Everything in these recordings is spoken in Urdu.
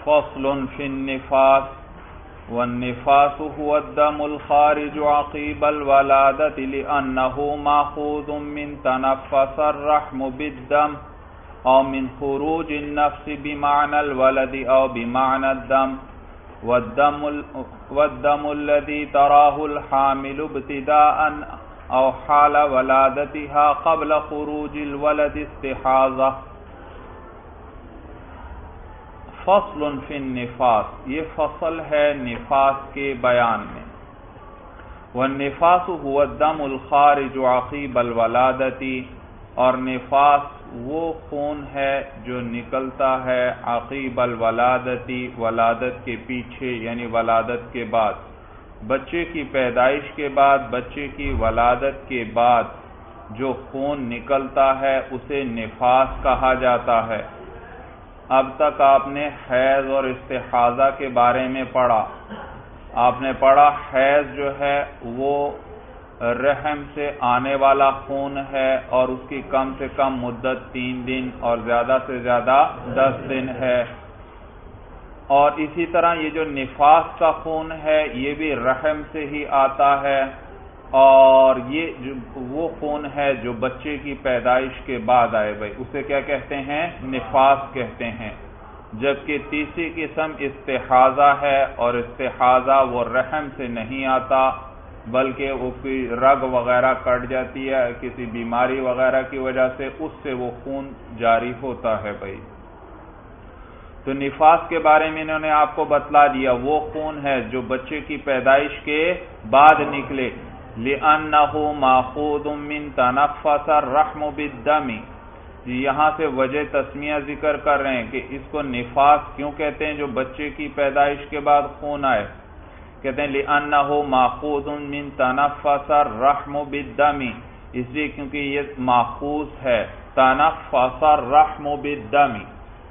فصل في النفاس والنفاس هو الدم الخارج عقيب الولادة لأنه مأخوذ من تنفس الرحم بالدم أو من خروج النفس بمعنى الولد أو بمعنى الدم والدم الذي تراه الحامل ابتداء أو حال ولادتها قبل خروج الولد استحاضة. فصل فی النفاس، یہ فصل ہے نفاس کے بیان میں. والنفاس هو الدم الخارج عقیب الولادتی، اور نفاس وہ خون ہے جو نکلتا ہے عقیب الولادتی، ولادت کے پیچھے یعنی ولادت کے بعد، بچے کی پیدائش کے بعد، بچے کی ولادت کے بعد جو خون نکلتا ہے اسے نفاس کہا جاتا ہے. اب تک آپ نے حیض اور استحاضہ کے بارے میں پڑھا. آپ نے پڑھا حیض جو ہے وہ رحم سے آنے والا خون ہے اور اس کی کم سے کم مدت 3 دن اور زیادہ سے زیادہ 10 دن ہے. اور اسی طرح یہ جو نفاس کا خون ہے یہ بھی رحم سے ہی آتا ہے، اور یہ وہ خون ہے جو بچے کی پیدائش کے بعد آئے. بھائی اسے کیا کہتے ہیں؟ نفاس کہتے ہیں. جبکہ تیسری قسم استحاضہ ہے، اور استحاضہ وہ رحم سے نہیں آتا بلکہ وہ کوئی رگ وغیرہ کٹ جاتی ہے کسی بیماری وغیرہ کی وجہ سے، اس سے وہ خون جاری ہوتا ہے. بھائی تو نفاس کے بارے میں انہوں نے آپ کو بتلا دیا، وہ خون ہے جو بچے کی پیدائش کے بعد نکلے. لِأَنَّهُ مَأْخُوذٌ مِّن تَنَفَّسَ الرَّحْمُ بِالدَّمِ، یہاں سے وجہ تسمیہ ذکر کر رہے ہیں کہ اس کو نفاس کیوں کہتے ہیں جو بچے کی پیدائش کے بعد خون آئے. کہتے ہیں لِأَنَّهُ مَأْخُوذٌ مِّن تَنَفَّسَ الرَّحْمُ بِالدَّمِ، اس لیے کیونکہ یہ ماخوذ ہے تنفس الرحم بالدم.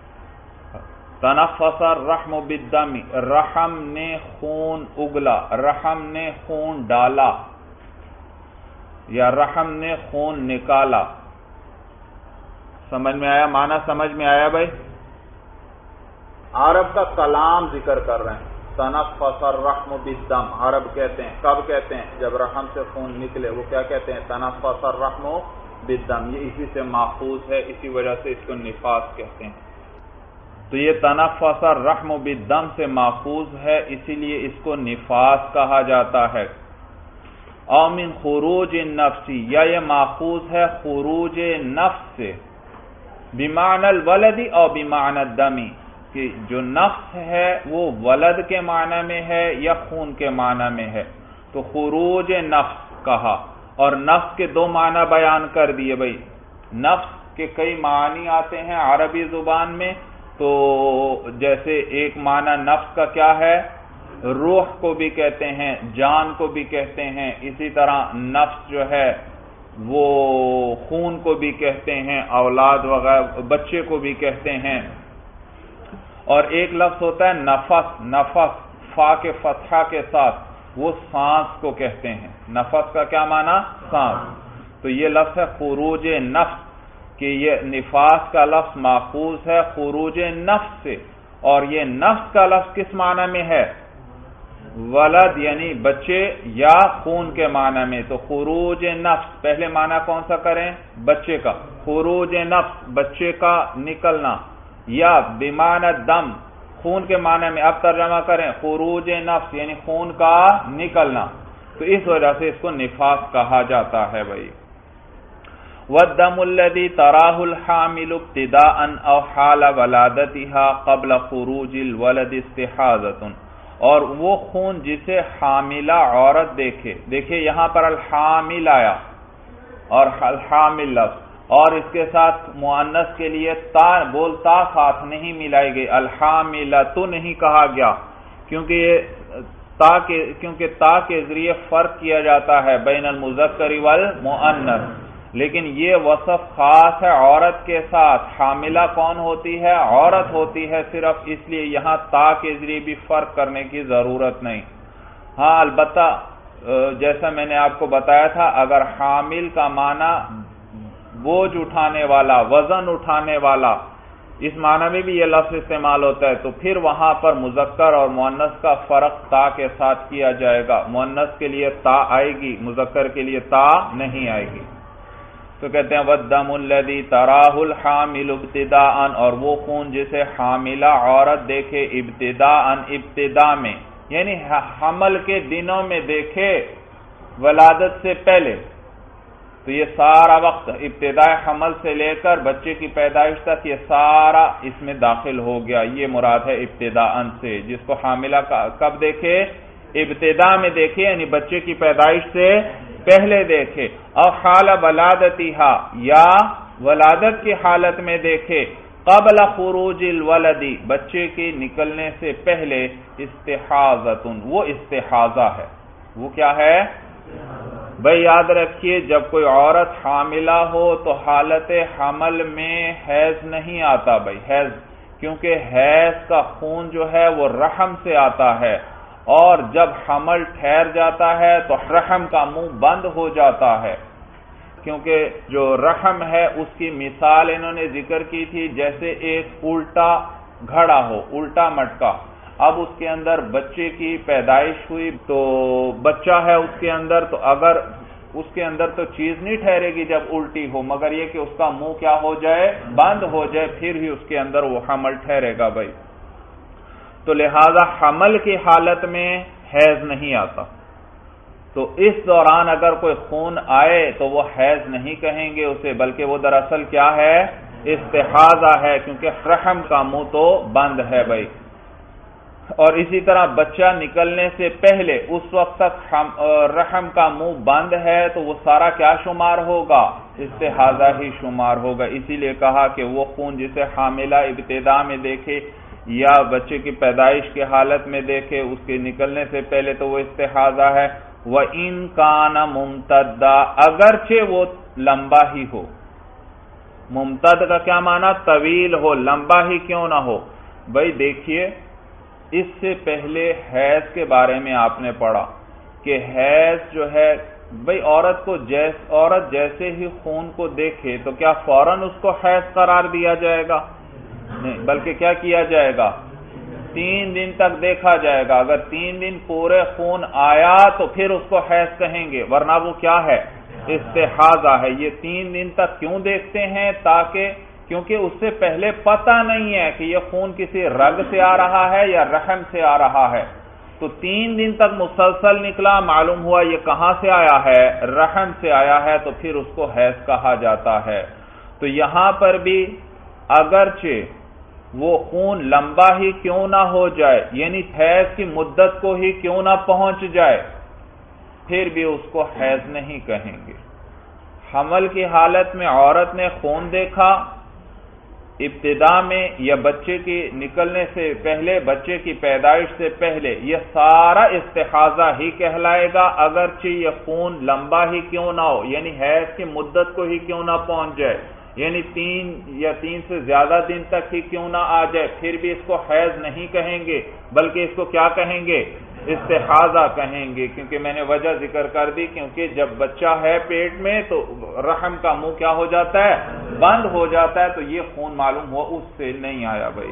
تنفس الرحم بالدم، رحم نے خون اگلا، رحم نے خون ڈالا یا رحم نے خون نکالا. سمجھ میں آیا؟ معنی سمجھ میں آیا بھائی؟ عرب کا کلام ذکر کر رہے ہیں. تنفس الرحم بالدم عرب کہتے ہیں. کب کہتے ہیں؟ جب رحم سے خون نکلے وہ کیا کہتے ہیں؟ تنفس الرحم بالدم. یہ اسی سے ماخوذ ہے، اسی وجہ سے اس کو نفاس کہتے ہیں. تو یہ تنفس الرحم بالدم سے ماخوذ ہے، اسی لیے اس کو نفاس کہا جاتا ہے. او من خروج النفس، یا یہ ماخوذ ہے خروج نفس سے، بمعنی الولد او بمعنی الدم، کہ جو نفس ہے وہ ولد کے معنی میں ہے یا خون کے معنی میں ہے. تو خروج نفس کہا، اور نفس کے 2 معنی بیان کر دیے. بھائی نفس کے کئی معنی آتے ہیں عربی زبان میں، تو جیسے ایک معنی نفس کا کیا ہے؟ روح کو بھی کہتے ہیں، جان کو بھی کہتے ہیں. اسی طرح نفس جو ہے وہ خون کو بھی کہتے ہیں، اولاد وغیرہ بچے کو بھی کہتے ہیں. اور ایک لفظ ہوتا ہے نفس، نفس فا کے فتحہ کے ساتھ، وہ سانس کو کہتے ہیں. نفس کا کیا معنی؟ سانس. تو یہ لفظ ہے خروج نفس، کہ یہ نفاس کا لفظ ماخوذ ہے خروج نفس سے، اور یہ نفس کا لفظ کس معنی میں ہے؟ ولد یعنی بچے یا خون کے معنی میں. تو خروج نفس پہلے معنی کون سا کریں؟ بچے کا. خروج نفس بچے کا نکلنا، یا بمعنی دم خون کے معنی میں. اب ترجمہ کریں خروج نفس یعنی خون کا نکلنا. تو اس وجہ سے اس کو نفاس کہا جاتا ہے. بھائی والدم الذي تراه الحامل ابتداء او حال ولادتها قبل خروج الولد استحاضة، اور وہ خون جسے حاملہ عورت دیکھے یہاں پر الحامل آیا اور الحامل لفظ، اور اس کے ساتھ مؤنث کے لیے تا ساتھ نہیں ملائی گئی، الحاملۃ نہیں کہا گیا، کیونکہ تا کے ذریعے فرق کیا جاتا ہے بین المذکر والمؤنث. لیکن یہ وصف خاص ہے عورت کے ساتھ. حاملہ کون ہوتی ہے؟ عورت ہوتی ہے صرف، اس لیے یہاں تا کے ذریعے بھی فرق کرنے کی ضرورت نہیں. ہاں البتہ جیسا میں نے آپ کو بتایا تھا، اگر حامل کا معنی بوجھ اٹھانے والا، وزن اٹھانے والا، اس معنی میں بھی یہ لفظ استعمال ہوتا ہے، تو پھر وہاں پر مذکر اور مؤنث کا فرق تا کے ساتھ کیا جائے گا، مؤنث کے لیے تا آئے گی، مذکر کے لیے تا نہیں آئے گی۔ تو کہتے ہیں وَالدَّمُ الَّذِي تَرَاهُ الْحَامِلُ ابْتِدَاءً، اور وہ خون جسے حاملہ عورت دیکھے ابتداءً ابتدا میں، یعنی حمل کے دنوں میں دیکھے، ولادت سے پہلے، تو یہ سارا وقت ابتداء حمل سے لے کر بچے کی پیدائش تک یہ سارا اس میں داخل ہو گیا، یہ مراد ہے ابتداءً سے، جس کو حاملہ کب دیکھے؟ ابتدا میں دیکھے، یعنی بچے کی پیدائش سے پہلے دیکھے، اور حال ولادتہا، یا ولادت کی حالت میں دیکھے، قبل خروج الولد، بچے کے نکلنے سے پہلے، استحاضۃ، وہ استحاضہ ہے۔ وہ کیا ہے؟ بھئی یاد رکھیے، جب کوئی عورت حاملہ ہو تو حالت حمل میں حیض نہیں آتا بھئی، حیض، کیونکہ حیض کا خون جو ہے وہ رحم سے آتا ہے، اور جب حمل ٹھہر جاتا ہے تو رحم کا منہ بند ہو جاتا ہے، کیونکہ جو رحم ہے اس کی مثال انہوں نے ذکر کی تھی جیسے ایک الٹا گھڑا ہو، الٹا مٹکا، اب اس کے اندر بچے کی پیدائش ہوئی تو بچہ ہے اس کے اندر، تو اگر اس کے اندر تو چیز نہیں ٹھہرے گی جب الٹی ہو، مگر یہ کہ اس کا منہ کیا ہو جائے؟ بند ہو جائے، پھر ہی اس کے اندر وہ حمل ٹھہرے گا بھائی۔ تو لہذا حمل کی حالت میں حیض نہیں آتا، تو اس دوران اگر کوئی خون آئے تو وہ حیض نہیں کہیں گے اسے، بلکہ وہ دراصل کیا ہے؟ استحاضہ ہے، کیونکہ رحم کا منہ تو بند ہے بھائی۔ اور اسی طرح بچہ نکلنے سے پہلے اس وقت تک رحم کا منہ بند ہے تو وہ سارا کیا شمار ہوگا؟ استحاضہ ہی شمار ہوگا۔ اسی لیے کہا کہ وہ خون جسے حاملہ ابتدا میں دیکھے یا بچے کی پیدائش کی حالت میں دیکھے، اس کے نکلنے سے پہلے تو وہ استحاضہ ہے۔ وَإِن كَانَ مُمْتَدًّا، اگرچہ وہ لمبا ہی ہو۔ ممتد کا کیا معنی؟ طویل ہو، لمبا ہی کیوں نہ ہو۔ بھائی دیکھیے، اس سے پہلے حیض کے بارے میں آپ نے پڑھا کہ حیض جو ہے بھائی عورت جیسے ہی خون کو دیکھے تو کیا فوراً اس کو حیض قرار دیا جائے گا؟ نہیں، بلکہ کیا کیا جائے گا؟ 3 دن تک دیکھا جائے گا، اگر 3 دن پورے خون آیا تو پھر اس کو حیض کہیں گے، ورنہ وہ کیا ہے؟ استحاضہ ہے۔ یہ 3 دن تک کیوں دیکھتے ہیں؟ کیونکہ اس سے پہلے پتہ نہیں ہے کہ یہ خون کسی رگ سے آ رہا ہے یا رحم سے آ رہا ہے، تو 3 دن تک مسلسل نکلا، معلوم ہوا یہ کہاں سے آیا ہے؟ رحم سے آیا ہے، تو پھر اس کو حیض کہا جاتا ہے۔ تو یہاں پر بھی اگرچہ وہ خون لمبا ہی کیوں نہ ہو جائے، یعنی حیض کی مدت کو ہی کیوں نہ پہنچ جائے، پھر بھی اس کو حیض نہیں کہیں گے۔ حمل کی حالت میں عورت نے خون دیکھا ابتدا میں یا بچے کی نکلنے سے پہلے، بچے کی پیدائش سے پہلے، یہ سارا استحاضہ ہی کہلائے گا، اگرچہ یہ خون لمبا ہی کیوں نہ ہو، یعنی حیض کی مدت کو ہی کیوں نہ پہنچ جائے، یعنی 3 یا 3 سے زیادہ دن تک ہی کیوں نہ آ جائے، پھر بھی اس کو حیض نہیں کہیں گے، بلکہ اس کو کیا کہیں گے؟ استحاضہ کہیں گے، کیونکہ میں نے وجہ ذکر کر دی، کیونکہ جب بچہ ہے پیٹ میں تو رحم کا منہ کیا ہو جاتا ہے؟ بند ہو جاتا ہے، تو یہ خون معلوم ہوا اس سے نہیں آیا بھائی۔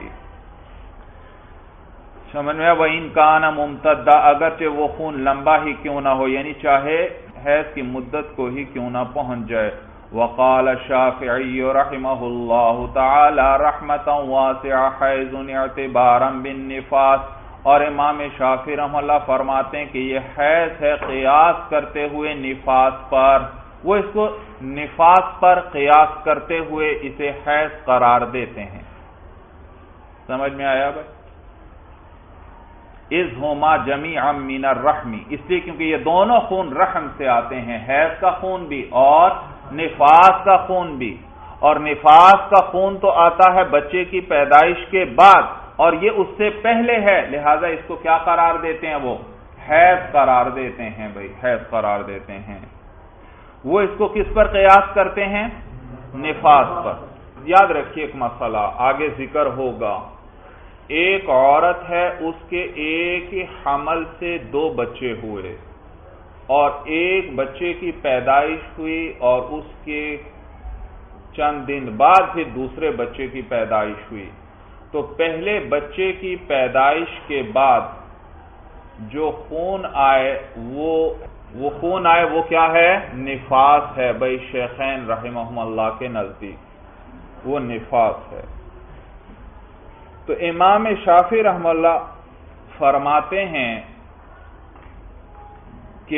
سمجھ میں؟ وَإِن كَانَ مُمْتَدًّا، اگرچہ وہ خون لمبا ہی کیوں نہ ہو، یعنی چاہے حیض کی مدت کو ہی کیوں نہ پہنچ جائے۔ وقال الشافعی رحمہ اللہ تعالی رحمتا واسعہ حیض اعتبارا بالنفاس، اور امام شافعی رحمہ اللہ فرماتے ہیں کہ یہ حیض ہے قیاس کرتے ہوئے نفاس پر، وہ اس کو نفاس پر قیاس کرتے ہوئے اسے حیض قرار دیتے ہیں۔ سمجھ میں آیا بھائی؟ اذ ہما جمیعا من الرحم، اس لیے کیونکہ یہ دونوں خون رحم سے آتے ہیں، حیض کا خون بھی اور نفاس کا خون بھی، اور نفاس کا خون تو آتا ہے بچے کی پیدائش کے بعد، اور یہ اس سے پہلے ہے، لہذا اس کو کیا قرار دیتے ہیں؟ وہ حیض قرار دیتے ہیں بھائی، حیض قرار دیتے ہیں۔ وہ اس کو کس پر قیاس کرتے ہیں؟ نفاس پر۔ یاد رکھیے ایک مسئلہ آگے ذکر ہوگا، ایک عورت ہے، اس کے ایک ہی حمل سے 2 بچے ہوئے، اور ایک بچے کی پیدائش ہوئی اور اس کے چند دن بعد پھر دوسرے بچے کی پیدائش ہوئی، تو پہلے بچے کی پیدائش کے بعد جو خون آئے وہ خون آئے وہ کیا ہے؟ نفاس ہے بھائی، شیخین رحمہم اللہ کے نزدیک وہ نفاس ہے۔ تو امام شافعی رحمہ اللہ فرماتے ہیں کہ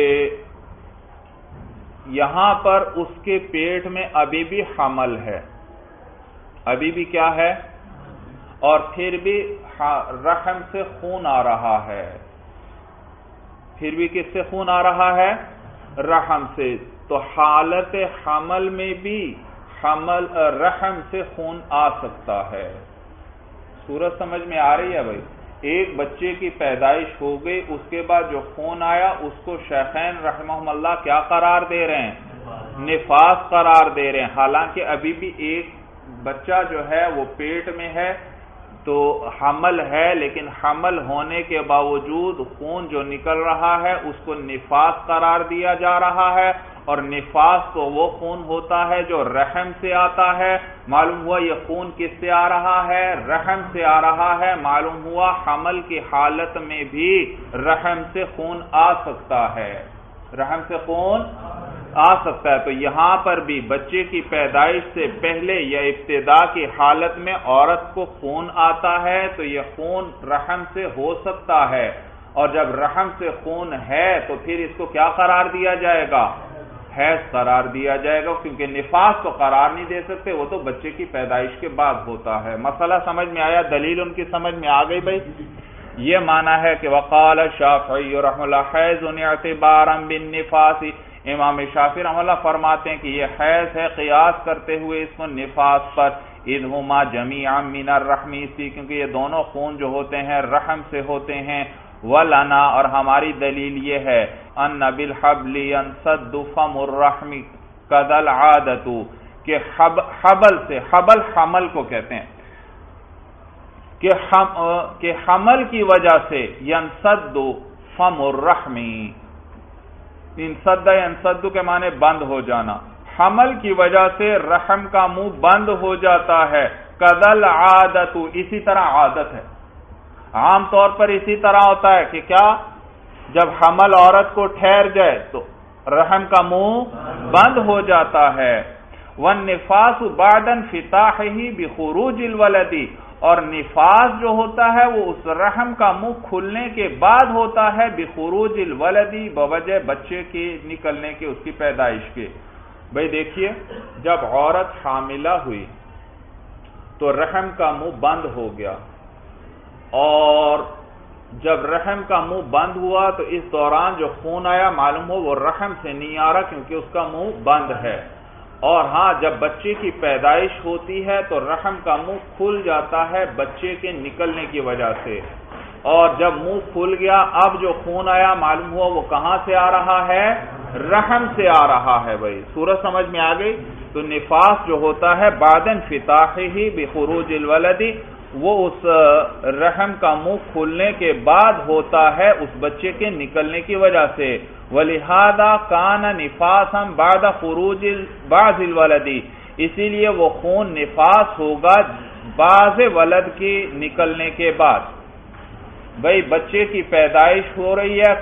یہاں پر اس کے پیٹ میں ابھی بھی حمل ہے، ابھی بھی کیا ہے؟ اور پھر بھی رحم سے خون آ رہا ہے، پھر بھی کس سے خون آ رہا ہے؟ رحم سے۔ تو حالت حمل میں بھی رحم سے خون آ سکتا ہے۔ صورت سمجھ میں آ رہی ہے بھائی؟ ایک بچے کی پیدائش ہو گئی، اس کے بعد جو خون آیا اس کو شیخین رحمہم اللہ کیا قرار دے رہے ہیں؟ نفاس قرار دے رہے ہیں، حالانکہ ابھی بھی ایک بچہ جو ہے وہ پیٹ میں ہے، تو حمل ہے، لیکن حمل ہونے کے باوجود خون جو نکل رہا ہے اس کو نفاس قرار دیا جا رہا ہے، اور نفاس تو وہ خون ہوتا ہے جو رحم سے آتا ہے۔ معلوم ہوا یہ خون کس سے آ رہا ہے؟ رحم سے آ رہا ہے۔ معلوم ہوا حمل کی حالت میں بھی رحم سے خون آ سکتا ہے، رحم سے خون آ سکتا ہے۔ تو یہاں پر بھی بچے کی پیدائش سے پہلے یا ابتدا کی حالت میں عورت کو خون آتا ہے تو یہ خون رحم سے ہو سکتا ہے، اور جب رحم سے خون ہے تو پھر اس کو کیا قرار دیا جائے گا؟ حیض قرار دیا جائے گا، کیونکہ نفاس تو قرار نہیں دے سکتے، وہ تو بچے کی پیدائش کے بعد ہوتا ہے۔ مسئلہ سمجھ میں آیا؟ دلیل ان کی سمجھ میں آ گئی بھائی؟ یہ معنی ہے کہ وقال الشافعی رحمہ اللہ حیض اعتبارا بالنفاس، امام شافعی رحمہ اللہ فرماتے ہیں کہ یہ حیض ہے قیاس کرتے ہوئے اس کو نفاس پر، اذ ہما جمیعا من الرحم، کیونکہ یہ دونوں خون جو ہوتے ہیں رحم سے ہوتے ہیں۔ ولنا، اور ہماری دلیل یہ ہے، ان بالحبل ينسد فم الرحم قد العادت، کہ حبل سے، حبل حمل کو کہتے ہیں، کہ حمل کی وجہ سے ینسد فم الرحم، انسد ینسد کے معنی بند ہو جانا، حمل کی وجہ سے رحم کا منہ بند ہو جاتا ہے۔ قد العادت، اسی طرح عادت ہے، عام طور پر اسی طرح ہوتا ہے کہ کیا؟ جب حمل عورت کو ٹھہر جائے تو رحم کا منہ بند ہو جاتا ہے۔ والنفاس بعد انفتاحه بخروج الولد، اور نفاس جو ہوتا ہے وہ اس رحم کا منہ کھلنے کے بعد ہوتا ہے، بخروج الولد، بوجہ بچے کے نکلنے کے، اس کی پیدائش کے۔ بھئی دیکھیے، جب عورت حاملہ ہوئی تو رحم کا منہ بند ہو گیا، اور جب رحم کا منہ بند ہوا تو اس دوران جو خون آیا معلوم ہو وہ رحم سے نہیں آ رہا کیونکہ اس کا منہ بند ہے۔ اور ہاں، جب بچے کی پیدائش ہوتی ہے تو رحم کا منہ کھل جاتا ہے بچے کے نکلنے کی وجہ سے، اور جب منہ کھل گیا اب جو خون آیا معلوم ہوا وہ کہاں سے آ رہا ہے؟ رحم سے آ رہا ہے۔ بھائی صورت سمجھ میں آ گئی؟ تو نفاس جو ہوتا ہے بعد انفتاحہ بخروج الولد، وہ اس رحم کا منہ کھلنے کے بعد ہوتا ہے اس بچے کے نکلنے کی وجہ سے۔ وَلِهَذَا كَانَ نِفَاسًا بَعْدَ خُرُوجِ بَعْضِ الْوَلَدِ، اسی لیے وہ خون نفاس ہوگا بعض ولد کی نکلنے کے بعد۔ بھئی بچے کی پیدائش ہو رہی ہے،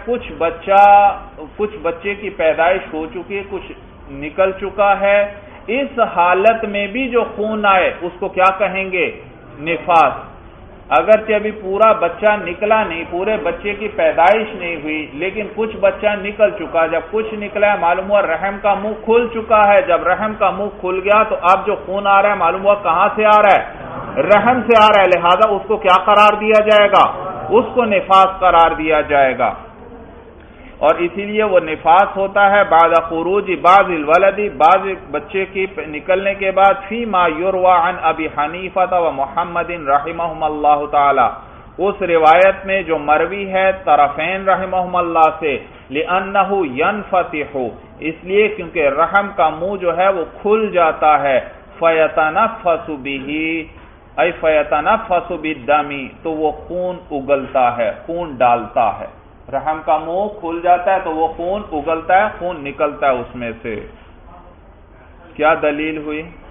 کچھ بچے کی پیدائش ہو چکی ہے، کچھ نکل چکا ہے، اس حالت میں بھی جو خون آئے اس کو کیا کہیں گے؟ نفاس۔ اگرچہ ابھی پورا بچہ نکلا نہیں، پورے بچے کی پیدائش نہیں ہوئی، لیکن کچھ بچہ نکل چکا، جب کچھ نکلا ہے معلوم ہوا رحم کا منہ کھل چکا ہے، جب رحم کا منہ کھل گیا تو اب جو خون آ رہا ہے معلوم ہوا کہاں سے آ رہا ہے؟ رحم سے آ رہا ہے، لہذا اس کو کیا قرار دیا جائے گا؟ اس کو نفاس قرار دیا جائے گا، اور اسی لیے وہ نفاس ہوتا ہے بعد خروج بعض الولد، بعض بچے کی نکلنے کے بعد، فی ما یروى عن ابی حنیفہ و محمد رحمہم اللہ تعالی، اس روایت میں جو مروی ہے طرفین رحمہم اللہ سے، لأنہ ینفتح، اس لیے کیونکہ رحم کا منہ جو ہے وہ کھل جاتا ہے، فیتنفس بہ، ای فیتنفس بالدم، تو وہ خون اگلتا ہے، خون ڈالتا ہے، رحم کا منہ کھل جاتا ہے تو وہ خون اگلتا ہے، خون نکلتا ہے اس میں سے۔ کیا دلیل ہوئی؟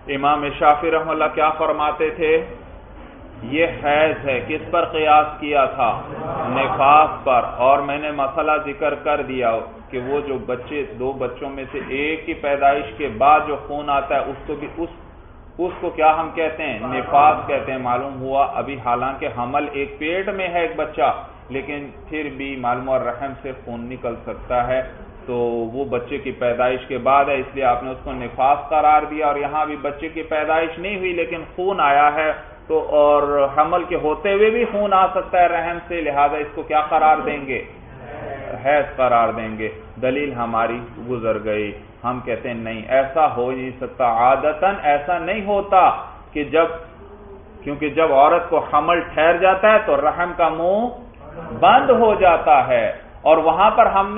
امام شافعی رحمہ اللہ کیا فرماتے تھے؟ یہ حیض ہے. کس پر قیاس کیا تھا؟ نفاس پر. اور میں نے مسئلہ ذکر کر دیا کہ وہ جو بچے، دو بچوں میں سے ایک کی پیدائش کے بعد جو خون آتا ہے اس کو کیا ہم کہتے ہیں؟ نفاس کہتے ہیں. معلوم ہوا ابھی حالانکہ حمل ایک پیٹ میں ہے ایک بچہ، لیکن پھر بھی معلوم اور رحم سے خون نکل سکتا ہے، تو وہ بچے کی پیدائش کے بعد ہے، اس لیے آپ نے اس کو نفاس قرار دیا. اور یہاں بھی بچے کی پیدائش نہیں ہوئی لیکن خون آیا ہے، تو اور حمل کے ہوتے ہوئے بھی خون آ سکتا ہے رحم سے، لہذا اس کو کیا قرار دیں گے؟ حیض قرار دیں گے. دلیل ہماری گزر گئی. ہم کہتے ہیں نہیں، ایسا ہو نہیں سکتا. عادتاً ایسا نہیں ہوتا کہ کیونکہ جب عورت کو حمل ٹھہر جاتا ہے تو رحم کا منہ بند ہو جاتا ہے. اور وہاں پر ہم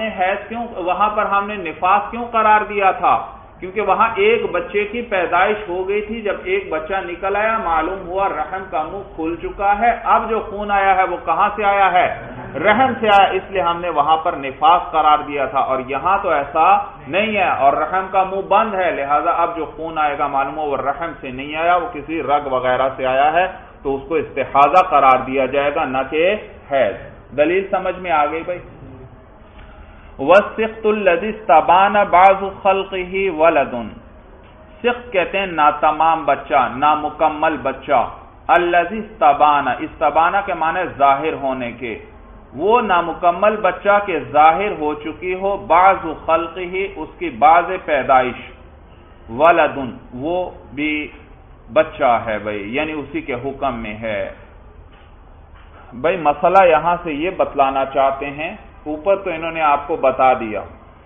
نے نفاس کیوں قرار دیا تھا؟ کیونکہ وہاں ایک بچے کی پیدائش ہو گئی تھی. جب ایک بچہ نکل آیا، معلوم ہوا رحم کا منہ کھل چکا ہے. اب جو خون آیا ہے وہ کہاں سے آیا ہے؟ رحم سے آیا. اس لیے ہم نے وہاں پر نفاس قرار دیا تھا. اور یہاں تو ایسا نہیں ہے اور رحم کا منہ بند ہے، لہذا اب جو خون آئے گا معلوم ہو وہ رحم سے نہیں آیا، وہ کسی رگ وغیرہ سے آیا ہے، تو اس کو استحاضہ قرار دیا جائے گا، نہ کہ حیض. دلیل سمجھ میں آ گئی بھائی؟ وَالسِّقْطُ الَّذِي اسْتَبَانَ بَعْضُ خَلْقِهِ وَلَدٌ. سقط کہتے ہیں ناتمام بچہ، نامکمل بچہ. الَّذِي اسْتَبَانَ، استبانہ کے معنی ظاہر ہونے کے. وہ نامکمل بچہ کے ظاہر ہو چکی ہو، بعض خلقہ، اس کی بعض پیدائش، ولدن، وہ بھی بچہ ہے بھائی، یعنی اسی کے حکم میں ہے. بھائی مسئلہ یہاں سے یہ بتلانا چاہتے ہیں، اوپر تو انہوں نے آپ کو بتا دیا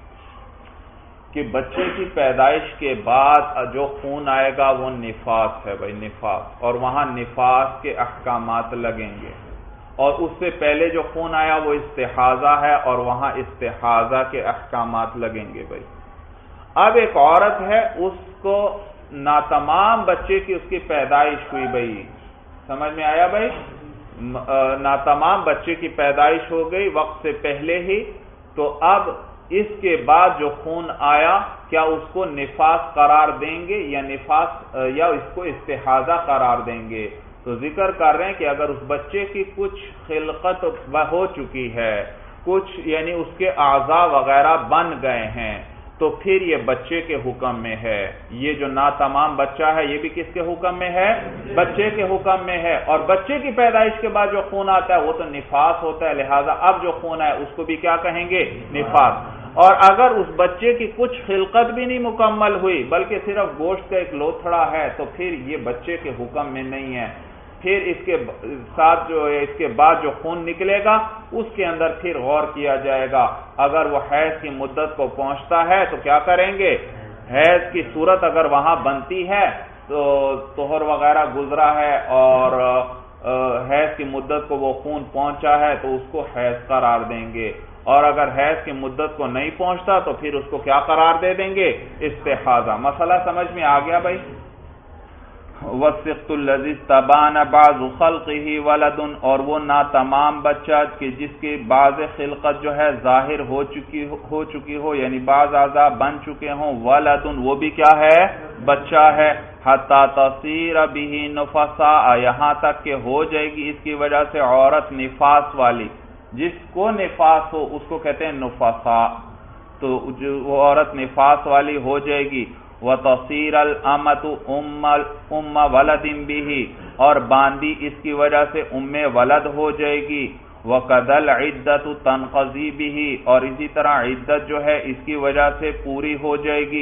کہ بچے کی پیدائش کے بعد جو خون آئے گا وہ نفاس ہے بھائی، نفاس. اور وہاں نفاس کے احکامات لگیں گے. اور اس سے پہلے جو خون آیا وہ استحاضہ ہے، اور وہاں استحاضہ کے احکامات لگیں گے بھائی. اب ایک عورت ہے، اس کو ناتمام بچے کی اس کی پیدائش ہوئی بھائی، سمجھ میں آیا بھائی؟ ناتمام بچے کی پیدائش ہو گئی وقت سے پہلے ہی، تو اب اس کے بعد جو خون آیا کیا اس کو نفاس قرار دیں گے یا اس کو استحاضہ قرار دیں گے؟ تو ذکر کر رہے ہیں کہ اگر اس بچے کی کچھ خلقت ہو چکی ہے، کچھ یعنی اس کے اعضاء وغیرہ بن گئے ہیں، تو پھر یہ بچے کے حکم میں ہے. یہ جو ناتمام بچہ ہے یہ بھی کس کے حکم میں ہے؟ بچے کے حکم میں ہے. اور بچے کی پیدائش کے بعد جو خون آتا ہے وہ تو نفاس ہوتا ہے، لہذا اب جو خون ہے اس کو بھی کیا کہیں گے؟ نفاس. اور اگر اس بچے کی کچھ خلقت بھی نہیں مکمل ہوئی بلکہ صرف گوشت کا ایک لوتھڑا ہے، تو پھر یہ بچے کے حکم میں نہیں ہے. پھر اس کے ساتھ جو ہے اس کے بعد جو خون نکلے گا اس کے اندر پھر غور کیا جائے گا. اگر وہ حیض کی مدت کو پہنچتا ہے تو کیا کریں گے؟ حیض کی صورت اگر وہاں بنتی ہے تو طہر وغیرہ گزرا ہے اور حیض کی مدت کو وہ خون پہنچا ہے تو اس کو حیض قرار دیں گے. اور اگر حیض کی مدت کو نہیں پہنچتا تو پھر اس کو کیا قرار دے دیں گے؟ استحاضہ. مسئلہ سمجھ میں آ گیا بھائی؟ وَالسِّقْطُ الَّذِي اسْتَبَانَ بَعْضُ خَلْقِهِ وَلَدٌ، اور وہ ناتمام بچہ کہ جس کی بعض خلقت جو ہے ظاہر ہو چکی ہو یعنی بعض اعضاء بن چکے ہوں، وَلَدٌ، وہ بھی کیا ہے؟ بچہ ہے. حَتَّى تَصِيرَ بِهِ نُفَسَاءَ، یہاں تک کہ ہو جائے گی اس کی وجہ سے عورت نفاس والی. جس کو نفاس ہو اس کو کہتے ہیں نفساء، تو جو وہ عورت نفاس والی ہو جائے گی. وَتَصِيرَ الْأَمَةُ أُمَّ وَلَدٍ بِهِ، اور باندی اس کی وجہ سے ولد ہو جائے گی. وَقَدَ الْعِدَّةُ تَنْقَضِي بِهِ، اور اسی طرح عدت جو ہے اس کی وجہ سے پوری ہو جائے گی.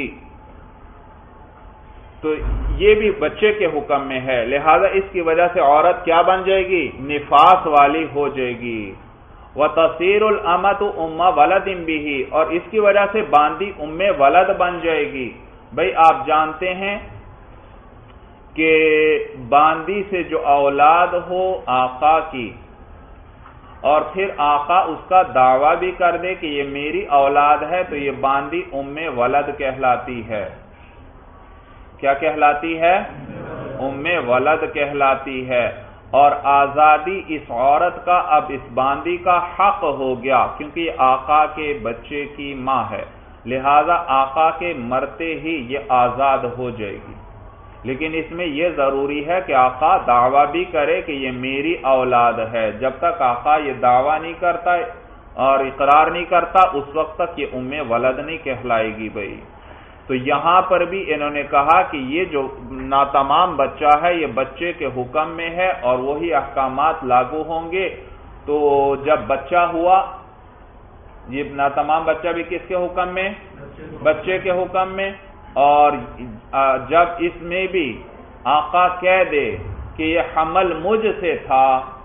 تو یہ بھی بچے کے حکم میں ہے، لہذا اس کی وجہ سے عورت کیا بن جائے گی؟ نفاس والی ہو جائے گی. وَتَصِيرُ الْأَمَةُ أُمَّ وَلَدٍ بِهِ، اور اس کی وجہ سے باندی ولد بن جائے گی. بھئی آپ جانتے ہیں کہ باندی سے جو اولاد ہو آقا کی، اور پھر آقا اس کا دعویٰ بھی کر دے کہ یہ میری اولاد ہے، تو یہ باندی ولد کہلاتی ہے. کیا کہلاتی ہے؟ ولد کہلاتی ہے. اور آزادی اس عورت کا اب اس باندی کا حق ہو گیا، کیونکہ یہ آقا کے بچے کی ماں ہے، لہذا آقا کے مرتے ہی یہ آزاد ہو جائے گی. لیکن اس میں یہ ضروری ہے کہ آقا دعویٰ بھی کرے کہ یہ میری اولاد ہے. جب تک آقا یہ دعویٰ نہیں کرتا اور اقرار نہیں کرتا اس وقت تک یہ ام ولد نہیں کہلائے گی بھائی. تو یہاں پر بھی انہوں نے کہا کہ یہ جو ناتمام بچہ ہے یہ بچے کے حکم میں ہے اور وہی احکامات لاگو ہوں گے. تو جب بچہ ہوا، یہ ناتمام بچہ بھی کس کے حکم میں؟ بچے کے حکم میں. اور جب اس میں بھی آقا کہہ دے کہ یہ حمل مجھ سے تھا،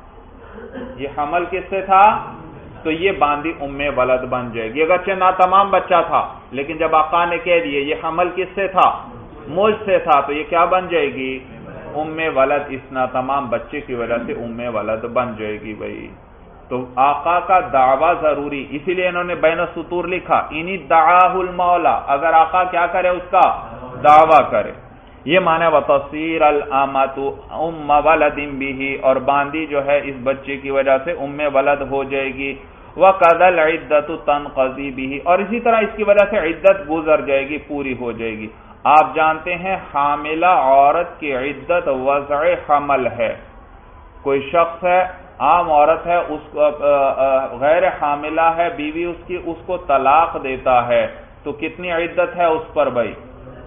یہ حمل کس سے تھا، تو یہ باندھی ام ولد بن جائے گی. اگرچہ ناتمام بچہ تھا لیکن جب آقا نے کہہ دیے یہ حمل کس سے تھا، مجھ سے تھا، تو یہ کیا بن جائے گی؟ ام ولد. اس ناتمام بچے کی وجہ سے ام ولد بن جائے گی بھائی. تو آقا کا دعویٰ ضروری، اسی لیے انہوں نے بین السطور لکھا انی دعاہ المولا، اگر آقا کیا کرے اس کا دعویٰ کرے. یہ معنی وتصیر الامۃ ام ولد بہ، اور باندی جو ہے اس بچے کی وجہ سے ام ولد ہو جائے گی. وقضى العدۃ تنقضی بہ، اور اسی طرح اس کی وجہ سے عدت گزر جائے گی، پوری ہو جائے گی. آپ جانتے ہیں حاملہ عورت کی عدت وضع حمل ہے. کوئی شخص ہے، عام عورت ہے، اس غیر حاملہ ہے بیوی اس کی، اس کو طلاق دیتا ہے تو کتنی عدت ہے اس پر بھائی؟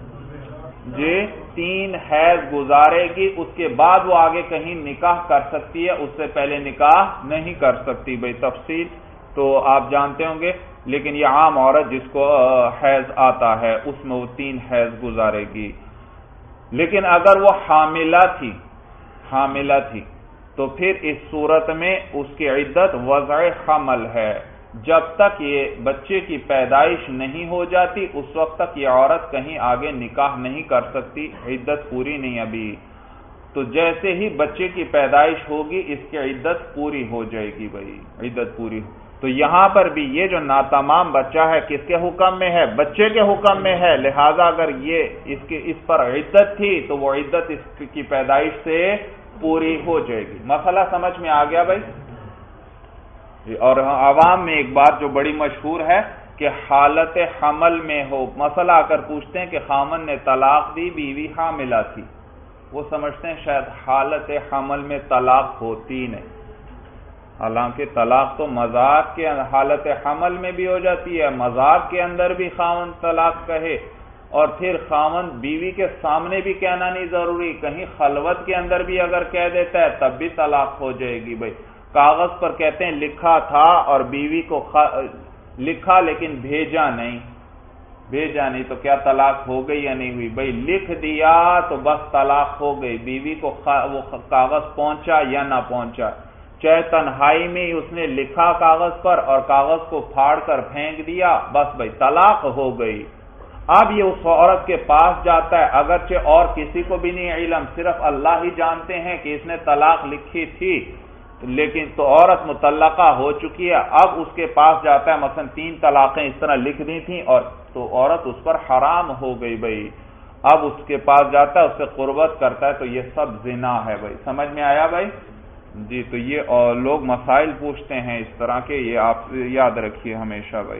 جی 3 حیض گزارے گی. اس کے بعد وہ آگے کہیں نکاح کر سکتی ہے، اس سے پہلے نکاح نہیں کر سکتی بھائی. تفصیل تو آپ جانتے ہوں گے، لیکن یہ عام عورت جس کو حیض آتا ہے اس میں وہ 3 حیض گزارے گی. لیکن اگر وہ حاملہ تھی تو پھر اس صورت میں اس کی عدت وضع حمل ہے. جب تک یہ بچے کی پیدائش نہیں ہو جاتی اس وقت تک یہ عورت کہیں آگے نکاح نہیں کر سکتی، عدت پوری نہیں ابھی. تو جیسے ہی بچے کی پیدائش ہوگی اس کی عدت پوری ہو جائے گی بھائی، عدت پوری. تو یہاں پر بھی یہ جو ناتمام بچہ ہے کس کے حکم میں ہے؟ بچے کے حکم میں ہے. لہذا اگر یہ اس پر عدت تھی تو وہ عدت اس کی پیدائش سے پوری ہو جائے گی. مسئلہ سمجھ میں آ گیا بھائی؟ اور عوام میں ایک بات جو بڑی مشہور ہے کہ حالت حمل میں ہو، مسئلہ آ کر پوچھتے ہیں کہ خامن نے طلاق دی، بیوی حاملہ تھی، وہ سمجھتے ہیں شاید حالت حمل میں طلاق ہوتی نہیں. حالانکہ طلاق تو مذاق کے حالت حمل میں بھی ہو جاتی ہے، مذاق کے اندر بھی خامن طلاق کہے، اور پھر خامن بیوی کے سامنے بھی کہنا نہیں ضروری، کہیں خلوت کے اندر بھی اگر کہہ دیتا ہے تب بھی طلاق ہو جائے گی بھائی. کاغذ پر کہتے ہیں لکھا تھا اور بیوی کو لکھا لیکن بھیجا نہیں تو کیا طلاق ہو گئی یا نہیں ہوئی بھائی؟ لکھ دیا تو بس طلاق ہو گئی. بیوی کو وہ کاغذ پہنچا یا نہ پہنچا، چاہے تنہائی میں اس نے لکھا کاغذ پر اور کاغذ کو پھاڑ کر پھینک دیا، بس بھائی طلاق ہو گئی. اب یہ اس عورت کے پاس جاتا ہے، اگرچہ اور کسی کو بھی نہیں علم، صرف اللہ ہی جانتے ہیں کہ اس نے طلاق لکھی تھی، لیکن تو عورت مطلقہ ہو چکی ہے. اب اس کے پاس جاتا ہے، مثلا 3 طلاقیں اس طرح لکھ دی تھیں اور تو عورت اس پر حرام ہو گئی بھائی. اب اس کے پاس جاتا ہے، اس سے قربت کرتا ہے، تو یہ سب زنا ہے بھائی. سمجھ میں آیا بھائی؟ جی. تو یہ اور لوگ مسائل پوچھتے ہیں اس طرح کے، یہ آپ یاد رکھیے ہمیشہ بھائی.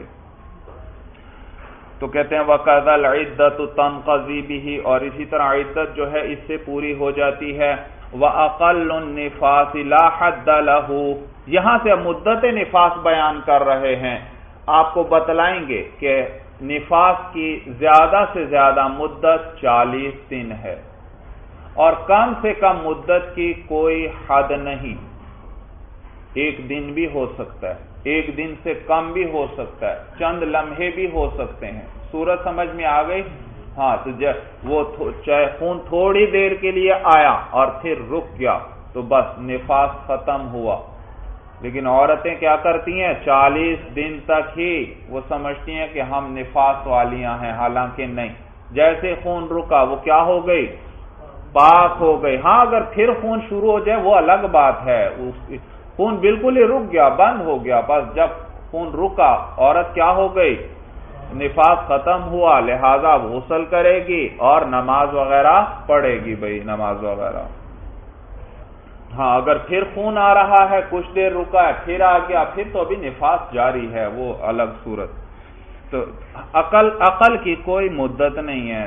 تو کہتے ہیں وَقَضَى الْعِدَّةُ تَنْقَضِي بِهِ، اور اسی طرح عدت جو ہے اس سے پوری ہو جاتی ہے. وَأَقَلُّ النِّفَاسِ لَا حَدَّ لَهُ، یہاں سے مدت نفاس بیان کر رہے ہیں. آپ کو بتلائیں گے کہ نفاس کی زیادہ سے زیادہ مدت 40 دن ہے اور کم سے کم مدت کی کوئی حد نہیں. 1 دن بھی ہو سکتا ہے، 1 دن سے کم بھی ہو سکتا ہے، چند لمحے بھی ہو سکتے ہیں. صورت سمجھ میں آ گئی؟ ہاں. تو وہ چاہے خون تھوڑی دیر کے لیے آیا اور پھر رک گیا تو بس نفاس ختم ہوا. لیکن عورتیں کیا کرتی ہیں؟ 40 دن تک ہی وہ سمجھتی ہیں کہ ہم نفاس والیاں ہیں، حالانکہ نہیں. جیسے خون رکا وہ کیا ہو گئی؟ پاک ہو گئی. ہاں اگر پھر خون شروع ہو جائے وہ الگ بات ہے، خون بالکل ہی رک گیا، بند ہو گیا، بس جب خون رکا عورت کیا ہو گئی؟ نفاس ختم ہوا. لہذا غسل کرے گی اور نماز وغیرہ پڑھے گی بھائی، نماز وغیرہ. ہاں اگر پھر خون آ رہا ہے، کچھ دیر رکا ہے پھر آ گیا، پھر تو ابھی نفاس جاری ہے، وہ الگ صورت. تو عقل کی کوئی مدت نہیں ہے.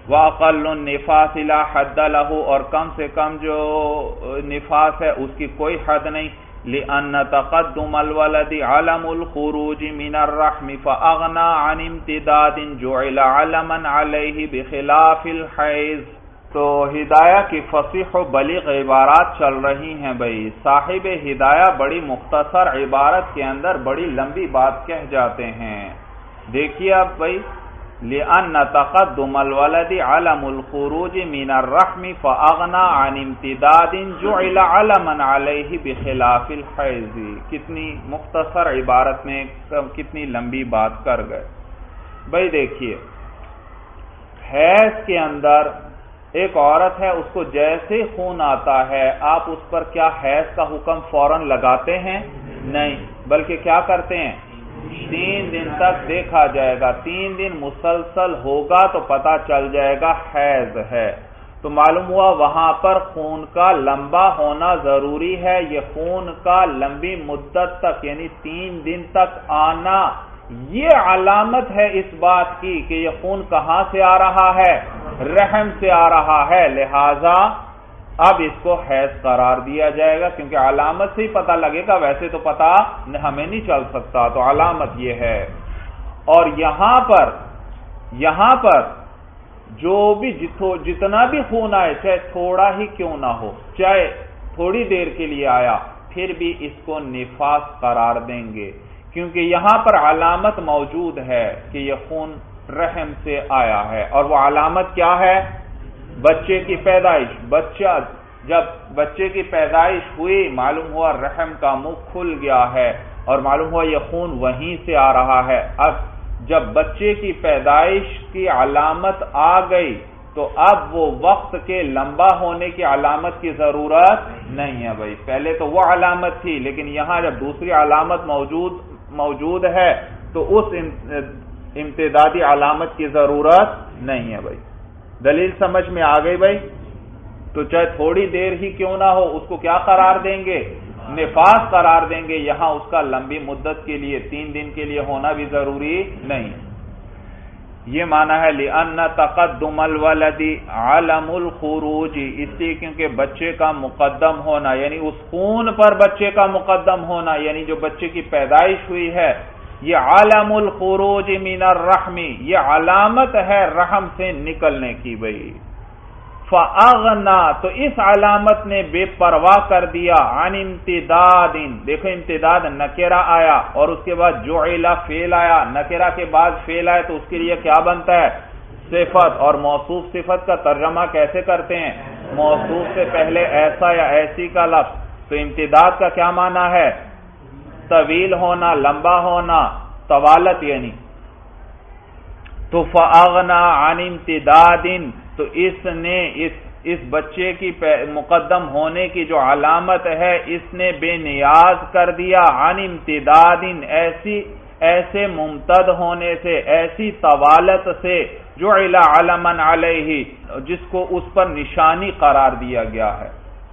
وَأَقَلُّ النِّفَاسِ لَا حَدَّ لَهُ، اور کم سے کم جو نفاس ہے اس کی کوئی حد نہیں، لِأَنَّ تَقَدُّمَ الْوَلَدِ عَلَمُ الْخُرُوجِ مِنَ الرَّحْمِ فَأَغْنَى عَنِ امْتِدَادٍ جُعِلَ عَلَمًا عَلَيْهِ بِخِلَافِ الْحَيْضِ۔ تو ہدایہ کی فصیح و بلیغ عبارات چل رہی ہیں بھائی، صاحب ہدایہ بڑی مختصر عبارت کے اندر بڑی لمبی بات کہہ جاتے ہیں۔ دیکھیے اب بھائی، لِأَنَّ تَقَدُّمَ الْوَلَدِ عَلَمُ الْخُرُوجِ مِنَ الرَّحْمِ فَأَغْنَى عَنِ امْتِدَادٍ جُعِلَ عَلَمًا عَلَيْهِ بِخِلَافِ الْحَيْضِ۔ کتنی مختصر عبارت میں کتنی لمبی بات کر گئے بھائی۔ دیکھیے، حیض کے اندر ایک عورت ہے، اس کو جیسے خون آتا ہے آپ اس پر کیا حیض کا حکم فوراً لگاتے ہیں؟ نہیں، بلکہ کیا کرتے ہیں؟ 3 دن تک دیکھا جائے گا، 3 دن مسلسل ہوگا تو پتہ چل جائے گا حیض ہے۔ تو معلوم ہوا وہاں پر خون کا لمبا ہونا ضروری ہے۔ یہ خون کا لمبی مدت تک یعنی 3 دن تک آنا، یہ علامت ہے اس بات کی کہ یہ خون کہاں سے آ رہا ہے؟ رحم سے آ رہا ہے، لہذا اب اس کو حیض قرار دیا جائے گا، کیونکہ علامت سے ہی پتہ لگے گا، ویسے تو پتہ ہمیں نہیں چل سکتا، تو علامت یہ ہے۔ اور یہاں پر جو بھی جتنا بھی خون آئے، چاہے تھوڑا ہی کیوں نہ ہو، چاہے تھوڑی دیر کے لیے آیا، پھر بھی اس کو نفاس قرار دیں گے، کیونکہ یہاں پر علامت موجود ہے کہ یہ خون رحم سے آیا ہے۔ اور وہ علامت کیا ہے؟ بچے کی پیدائش۔ جب بچے کی پیدائش ہوئی، معلوم ہوا رحم کا منہ کھل گیا ہے اور معلوم ہوا یہ خون وہیں سے آ رہا ہے۔ اب جب بچے کی پیدائش کی علامت آ گئی تو اب وہ وقت کے لمبا ہونے کی علامت کی ضرورت نہیں ہے بھائی۔ پہلے تو وہ علامت تھی، لیکن یہاں جب دوسری علامت موجود ہے تو اس امتدادی علامت کی ضرورت نہیں ہے بھائی۔ دلیل سمجھ میں آ گئی بھائی؟ تو چاہے تھوڑی دیر ہی کیوں نہ ہو، اس کو کیا قرار دیں گے؟ نفاس قرار دیں گے۔ یہاں اس کا لمبی مدت کے لیے 3 دن کے لیے ہونا بھی ضروری نہیں۔ یہ معنی ہے لِأَنَّ تَقَدُّمَ الْوَلَدِ عَلَمُ الْخُرُوجِ، اس لیے کیونکہ بچے کا مقدم ہونا یعنی اس خون پر بچے کا مقدم ہونا، یعنی جو بچے کی پیدائش ہوئی ہے، یہ عالم الخروج من الرحم، یہ علامت ہے رحم سے نکلنے کی بھائی۔ فَأَغْنَا، تو اس علامت نے بے پرواہ کر دیا، عن امتداد، دیکھو امتداد نکرہ آیا اور اس کے بعد جعل فعل آیا، نکرہ کے بعد فعل آیا تو اس کے لیے کیا بنتا ہے؟ صفت۔ اور موصوف صفت کا ترجمہ کیسے کرتے ہیں؟ موصوف سے پہلے ایسا یا ایسی کا لفظ۔ تو امتداد کا کیا معنی ہے؟ طویل ہونا، لمبا ہونا، طوالت یعنی۔ تو فَأَغْنَا عَنِ امْتِدَادٍ، تو اس نے اس بچے کی مقدم ہونے کی جو علامت ہے اس نے بے نیاز کر دیا، عن امتداد، ایسے ممتد ہونے سے، ایسی طوالت سے، جعل علما علیہ، جس کو اس پر نشانی قرار دیا گیا ہے۔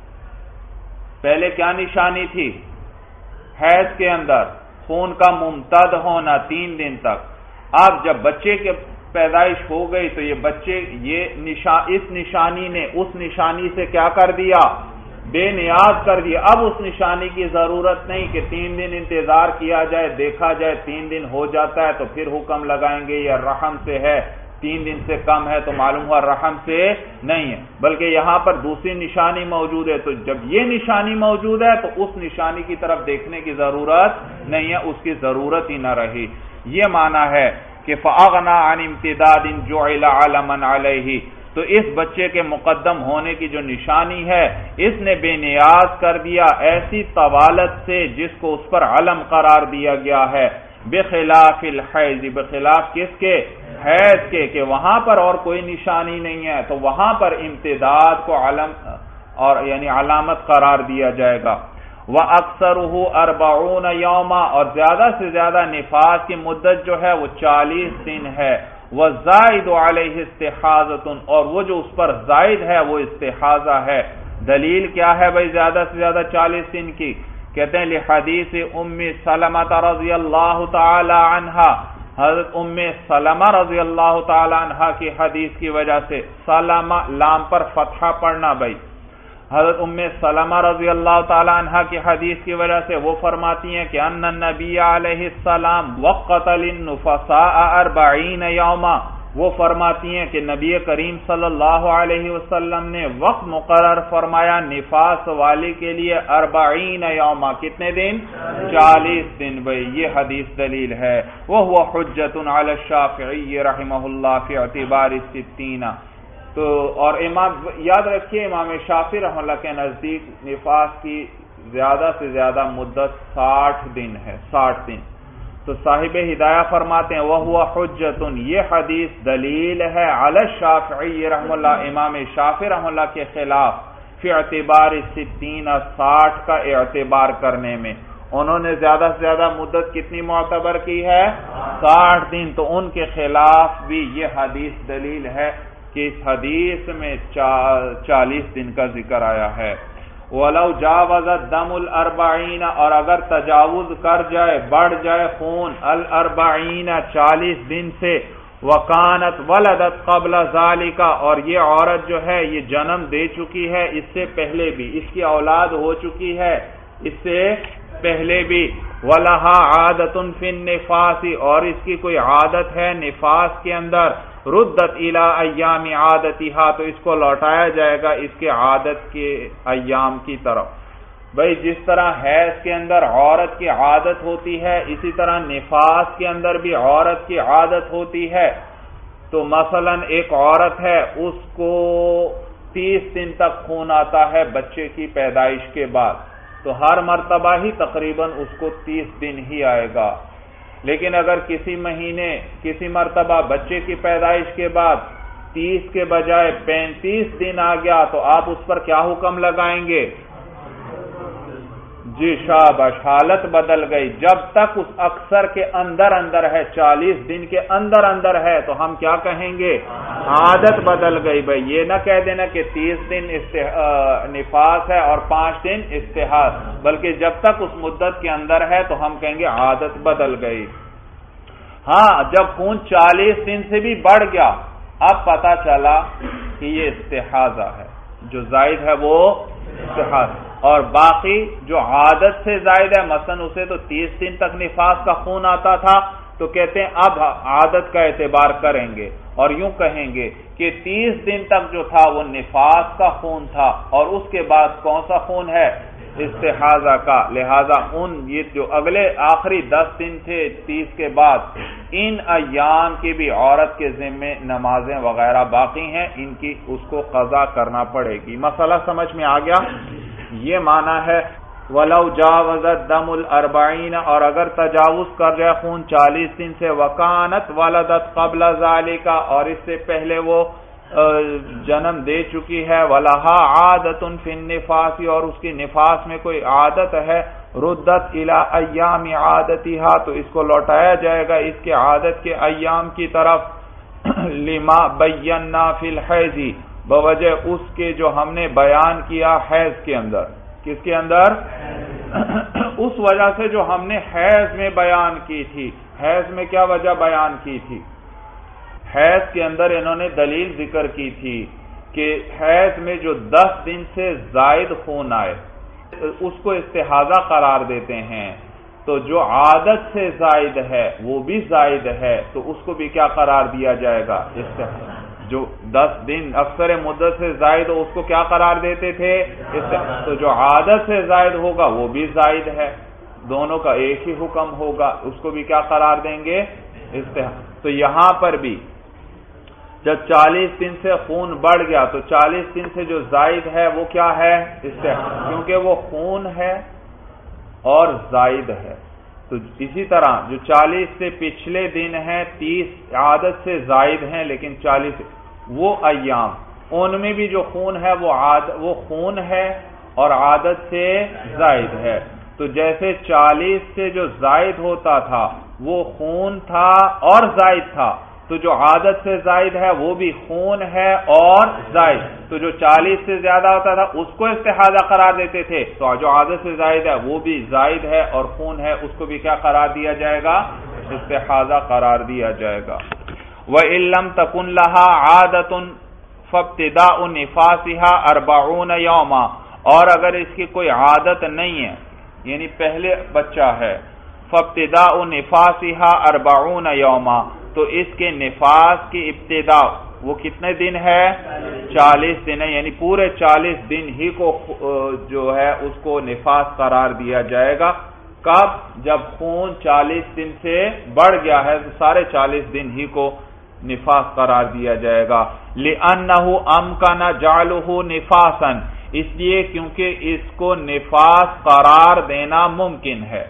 پہلے کیا نشانی تھی؟ حیض کے اندر خون کا ممتد ہونا 3 دن تک۔ اب جب بچے کے پیدائش ہو گئی تو یہ بچے اس نشانی نے اس نشانی سے کیا کر دیا؟ بے نیاز کر دیا۔ اب اس نشانی کی ضرورت نہیں کہ 3 دن انتظار کیا جائے، دیکھا جائے 3 دن ہو جاتا ہے تو پھر حکم لگائیں گے یا رحم سے ہے، 3 دن سے کم ہے تو معلوم ہوا رحم سے نہیں ہے، بلکہ یہاں پر دوسری نشانی موجود ہے۔ تو جب یہ نشانی موجود ہے تو اس نشانی کی طرف دیکھنے کی ضرورت نہیں ہے، اس کی ضرورت ہی نہ رہی۔ یہ معنی ہے کہ فَأَغْنَا عَنِ امْتِدَادٍ جُعِلَ عَلَمًا عَلَيْهِ، تو اس بچے کے مقدم ہونے کی جو نشانی ہے اس نے بے نیاز کر دیا ایسی طوالت سے جس کو اس پر علم قرار دیا گیا ہے، بخلاف الحیض، بخلاف کس کے؟ حیض کے، کہ وہاں پر اور کوئی نشانی نہیں ہے تو وہاں پر امتداد کو علم اور یعنی علامت قرار دیا جائے گا۔ وَأَكْثَرُهُ 40 يَوْمًا، اور زیادہ سے زیادہ نفاس کی مدت جو ہے وہ 40 دن ہے۔ وَالزَّائِدُ عَلَيْهِ اسْتِحَاضَةٌ، اور وہ جو اس پر زائد ہے وہ استحاضہ ہے۔ دلیل کیا ہے بھائی زیادہ سے زیادہ 40 دن کی؟ کہتے ہیں لحدیث ام سلمہ رضی اللہ تعالی عنہا، حضرت ام سلمہ رضی اللہ تعالی عنہ کی حدیث کی وجہ سے، سلمہ لام پر فتحہ پڑھنا بھائی، حضرت ام سلمہ رضی اللہ تعالی عنہ کی حدیث کی وجہ سے وہ فرماتی ہیں کہ ان النبی علیہ السلام وقت للنفساء 40 یوما، وہ فرماتی ہیں کہ نبی کریم صلی اللہ علیہ وسلم نے وقت مقرر فرمایا نفاس والی کے لیے 40 یوما، کتنے دن؟ 40 دن بھائی، یہ حدیث دلیل ہے۔ وہو حجۃ علی الشافعی رحمہ اللہ فی اعتبار 60، تو اور امام یاد رکھیے امام شافعی رحمہ اللہ کے نزدیک نفاس کی زیادہ سے زیادہ مدت 60 دن ہے، 60 دن۔ تو صاحب ہدایہ فرماتے ہیں وَهُوَ حُجَّةٌ، یہ حدیث دلیل ہے علی الشافعی رحمہ اللہ، امام شافعی رحمہ اللہ کے خلاف فی اعتبار 60 کا اعتبار کرنے میں، انہوں نے زیادہ سے زیادہ مدت کتنی معتبر کی ہے؟ 60 دن، تو ان کے خلاف بھی یہ حدیث دلیل ہے کہ اس حدیث میں 40 دن کا ذکر آیا ہے۔ وَلَوْ جَاوَزَ الدَّمُ الْأَرْبَعِينَ، اور اگر تجاوز کر جائے، بڑھ جائے خون 40 40 دن سے، وَكَانَتْ وَلَدَتْ قَبْلَ ذَلِكَ، اور یہ عورت جو ہے یہ جنم دے چکی ہے اس سے پہلے بھی، اس کی اولاد ہو چکی ہے اس سے پہلے بھی، وَلَهَا عَادَةٌ فِي النِّفَاسِ، اور اس کی کوئی عادت ہے نفاس کے اندر، ردت الى ایام عادتها، تو اس کو لوٹایا جائے گا اس کے عادت کے ایام کی طرف۔ بھئی جس طرح حیض کے اندر عورت کی عادت ہوتی ہے، اسی طرح نفاس کے اندر بھی عورت کی عادت ہوتی ہے۔ تو مثلا ایک عورت ہے، اس کو 30 دن تک خون آتا ہے بچے کی پیدائش کے بعد، تو ہر مرتبہ ہی تقریباً اس کو 30 دن ہی آئے گا۔ لیکن اگر کسی مہینے کسی مرتبہ بچے کی پیدائش کے بعد 30 کے بجائے 35 دن آ گیا، تو آپ اس پر کیا حکم لگائیں گے؟ جی شاباش، حالت بدل گئی۔ جب تک اس اکثر کے اندر اندر ہے، 40 دن کے اندر اندر ہے، تو ہم کیا کہیں گے؟ عادت بدل گئی۔ بھائی یہ نہ کہہ دینا کہ 30 دن نفاس ہے اور 5 دن استحاضہ، بلکہ جب تک اس مدت کے اندر ہے تو ہم کہیں گے عادت بدل گئی۔ ہاں جب خون 40 دن سے بھی بڑھ گیا، اب پتا چلا کہ یہ استحاضہ ہے، جو زائد ہے وہ استحاضہ، اور باقی جو عادت سے زائد ہے، مثلا اسے تو 30 دن تک نفاس کا خون آتا تھا، تو کہتے ہیں اب عادت کا اعتبار کریں گے اور یوں کہیں گے کہ 30 دن تک جو تھا وہ نفاس کا خون تھا، اور اس کے بعد کون سا خون ہے؟ استحاضہ کا۔ لہذا یہ جو اگلے آخری 10 دن تھے 30 کے بعد، ان ایام کی بھی عورت کے ذمے نمازیں وغیرہ باقی ہیں، ان کی اس کو قضا کرنا پڑے گی۔ مسئلہ سمجھ میں آ گیا؟ یہ معنی ہے وَلَوْ جَاوَزَ الدَّمُ الْأَرْبَعِينَ، اور اگر تجاوز کر جائے خون 40 دن سے، وَكَانَتْ وَلَدَتْ قَبْلَ ذَلِكَ، اور اس سے پہلے وہ جنم دے چکی ہے، وَلَهَا عَادَةٌ فِي النِّفَاسِ، اور اس کی نفاس میں کوئی عادت ہے، ردت الى ایام عادتها، تو اس کو لوٹایا جائے گا اس کے عادت کے ایام کی طرف، لما بینا فی الحیض، بوجہ اس کے جو ہم نے بیان کیا حیض کے اندر۔ کس کے اندر؟ اس وجہ سے جو ہم نے حیض میں بیان کی تھی۔ حیض میں کیا وجہ بیان کی تھی؟ حیض کے اندر انہوں نے دلیل ذکر کی تھی کہ حیض میں جو 10 دن سے زائد خون آئے اس کو استحاضہ قرار دیتے ہیں، تو جو عادت سے زائد ہے وہ بھی زائد ہے، تو اس کو بھی کیا قرار دیا جائے گا؟ استحاضہ۔ جو 10 دن اکثر مدت سے زائد ہو اس کو کیا قرار دیتے تھے؟ تو جو عادت سے زائد ہوگا وہ بھی زائد ہے، دونوں کا ایک ہی حکم ہوگا، اس کو بھی کیا قرار دیں گے؟ استحاضہ۔ تو یہاں پر بھی جب 40 دن سے خون بڑھ گیا تو 40 دن سے جو زائد ہے وہ کیا ہے؟ استحاضہ، کیونکہ وہ خون ہے اور زائد ہے۔ تو اسی طرح جو 40 سے پچھلے دن ہیں، 30 عادت سے زائد ہیں لیکن 40، وہ ایام ان میں بھی جو خون ہے وہ خون ہے اور عادت سے زائد ہے۔ تو جیسے 40 سے جو زائد ہوتا تھا وہ خون تھا اور زائد تھا، تو جو عادت سے زائد ہے وہ بھی خون ہے اور زائد، تو جو 40 سے زیادہ ہوتا تھا اس کو استحاضہ قرار دیتے تھے، تو جو عادت سے زائد ہے وہ بھی زائد ہے اور خون ہے، اس کو بھی کیا قرار دیا جائے گا؟ استحاضہ قرار دیا جائے گا۔ وَإِن لَّمْ تَكُن لَّهَا عَادَةٌ فَابْتِدَاءُ نِفَاسِهَا 40 يَوْمًا، اور اگر اس کی کوئی عادت نہیں ہے، یعنی پہلے بچہ ہے، فَابْتِدَاءُ نِفَاسِهَا 40 يَوْمًا، تو اس کے نفاس کی ابتدا وہ کتنے دن ہے؟ 40 دن ہے، یعنی پورے 40 دن ہی کو جو ہے اس کو نفاس قرار دیا جائے گا۔ کب؟ جب خون 40 دن سے بڑھ گیا ہے تو سارے 40 دن ہی کو نفاس قرار دیا جائے گا۔ لِأَنَّهُ أَمْكَنَ جَعْلُهُ نِفَاسًا، اس لیے کیونکہ اس کو نفاس قرار دینا ممکن ہے،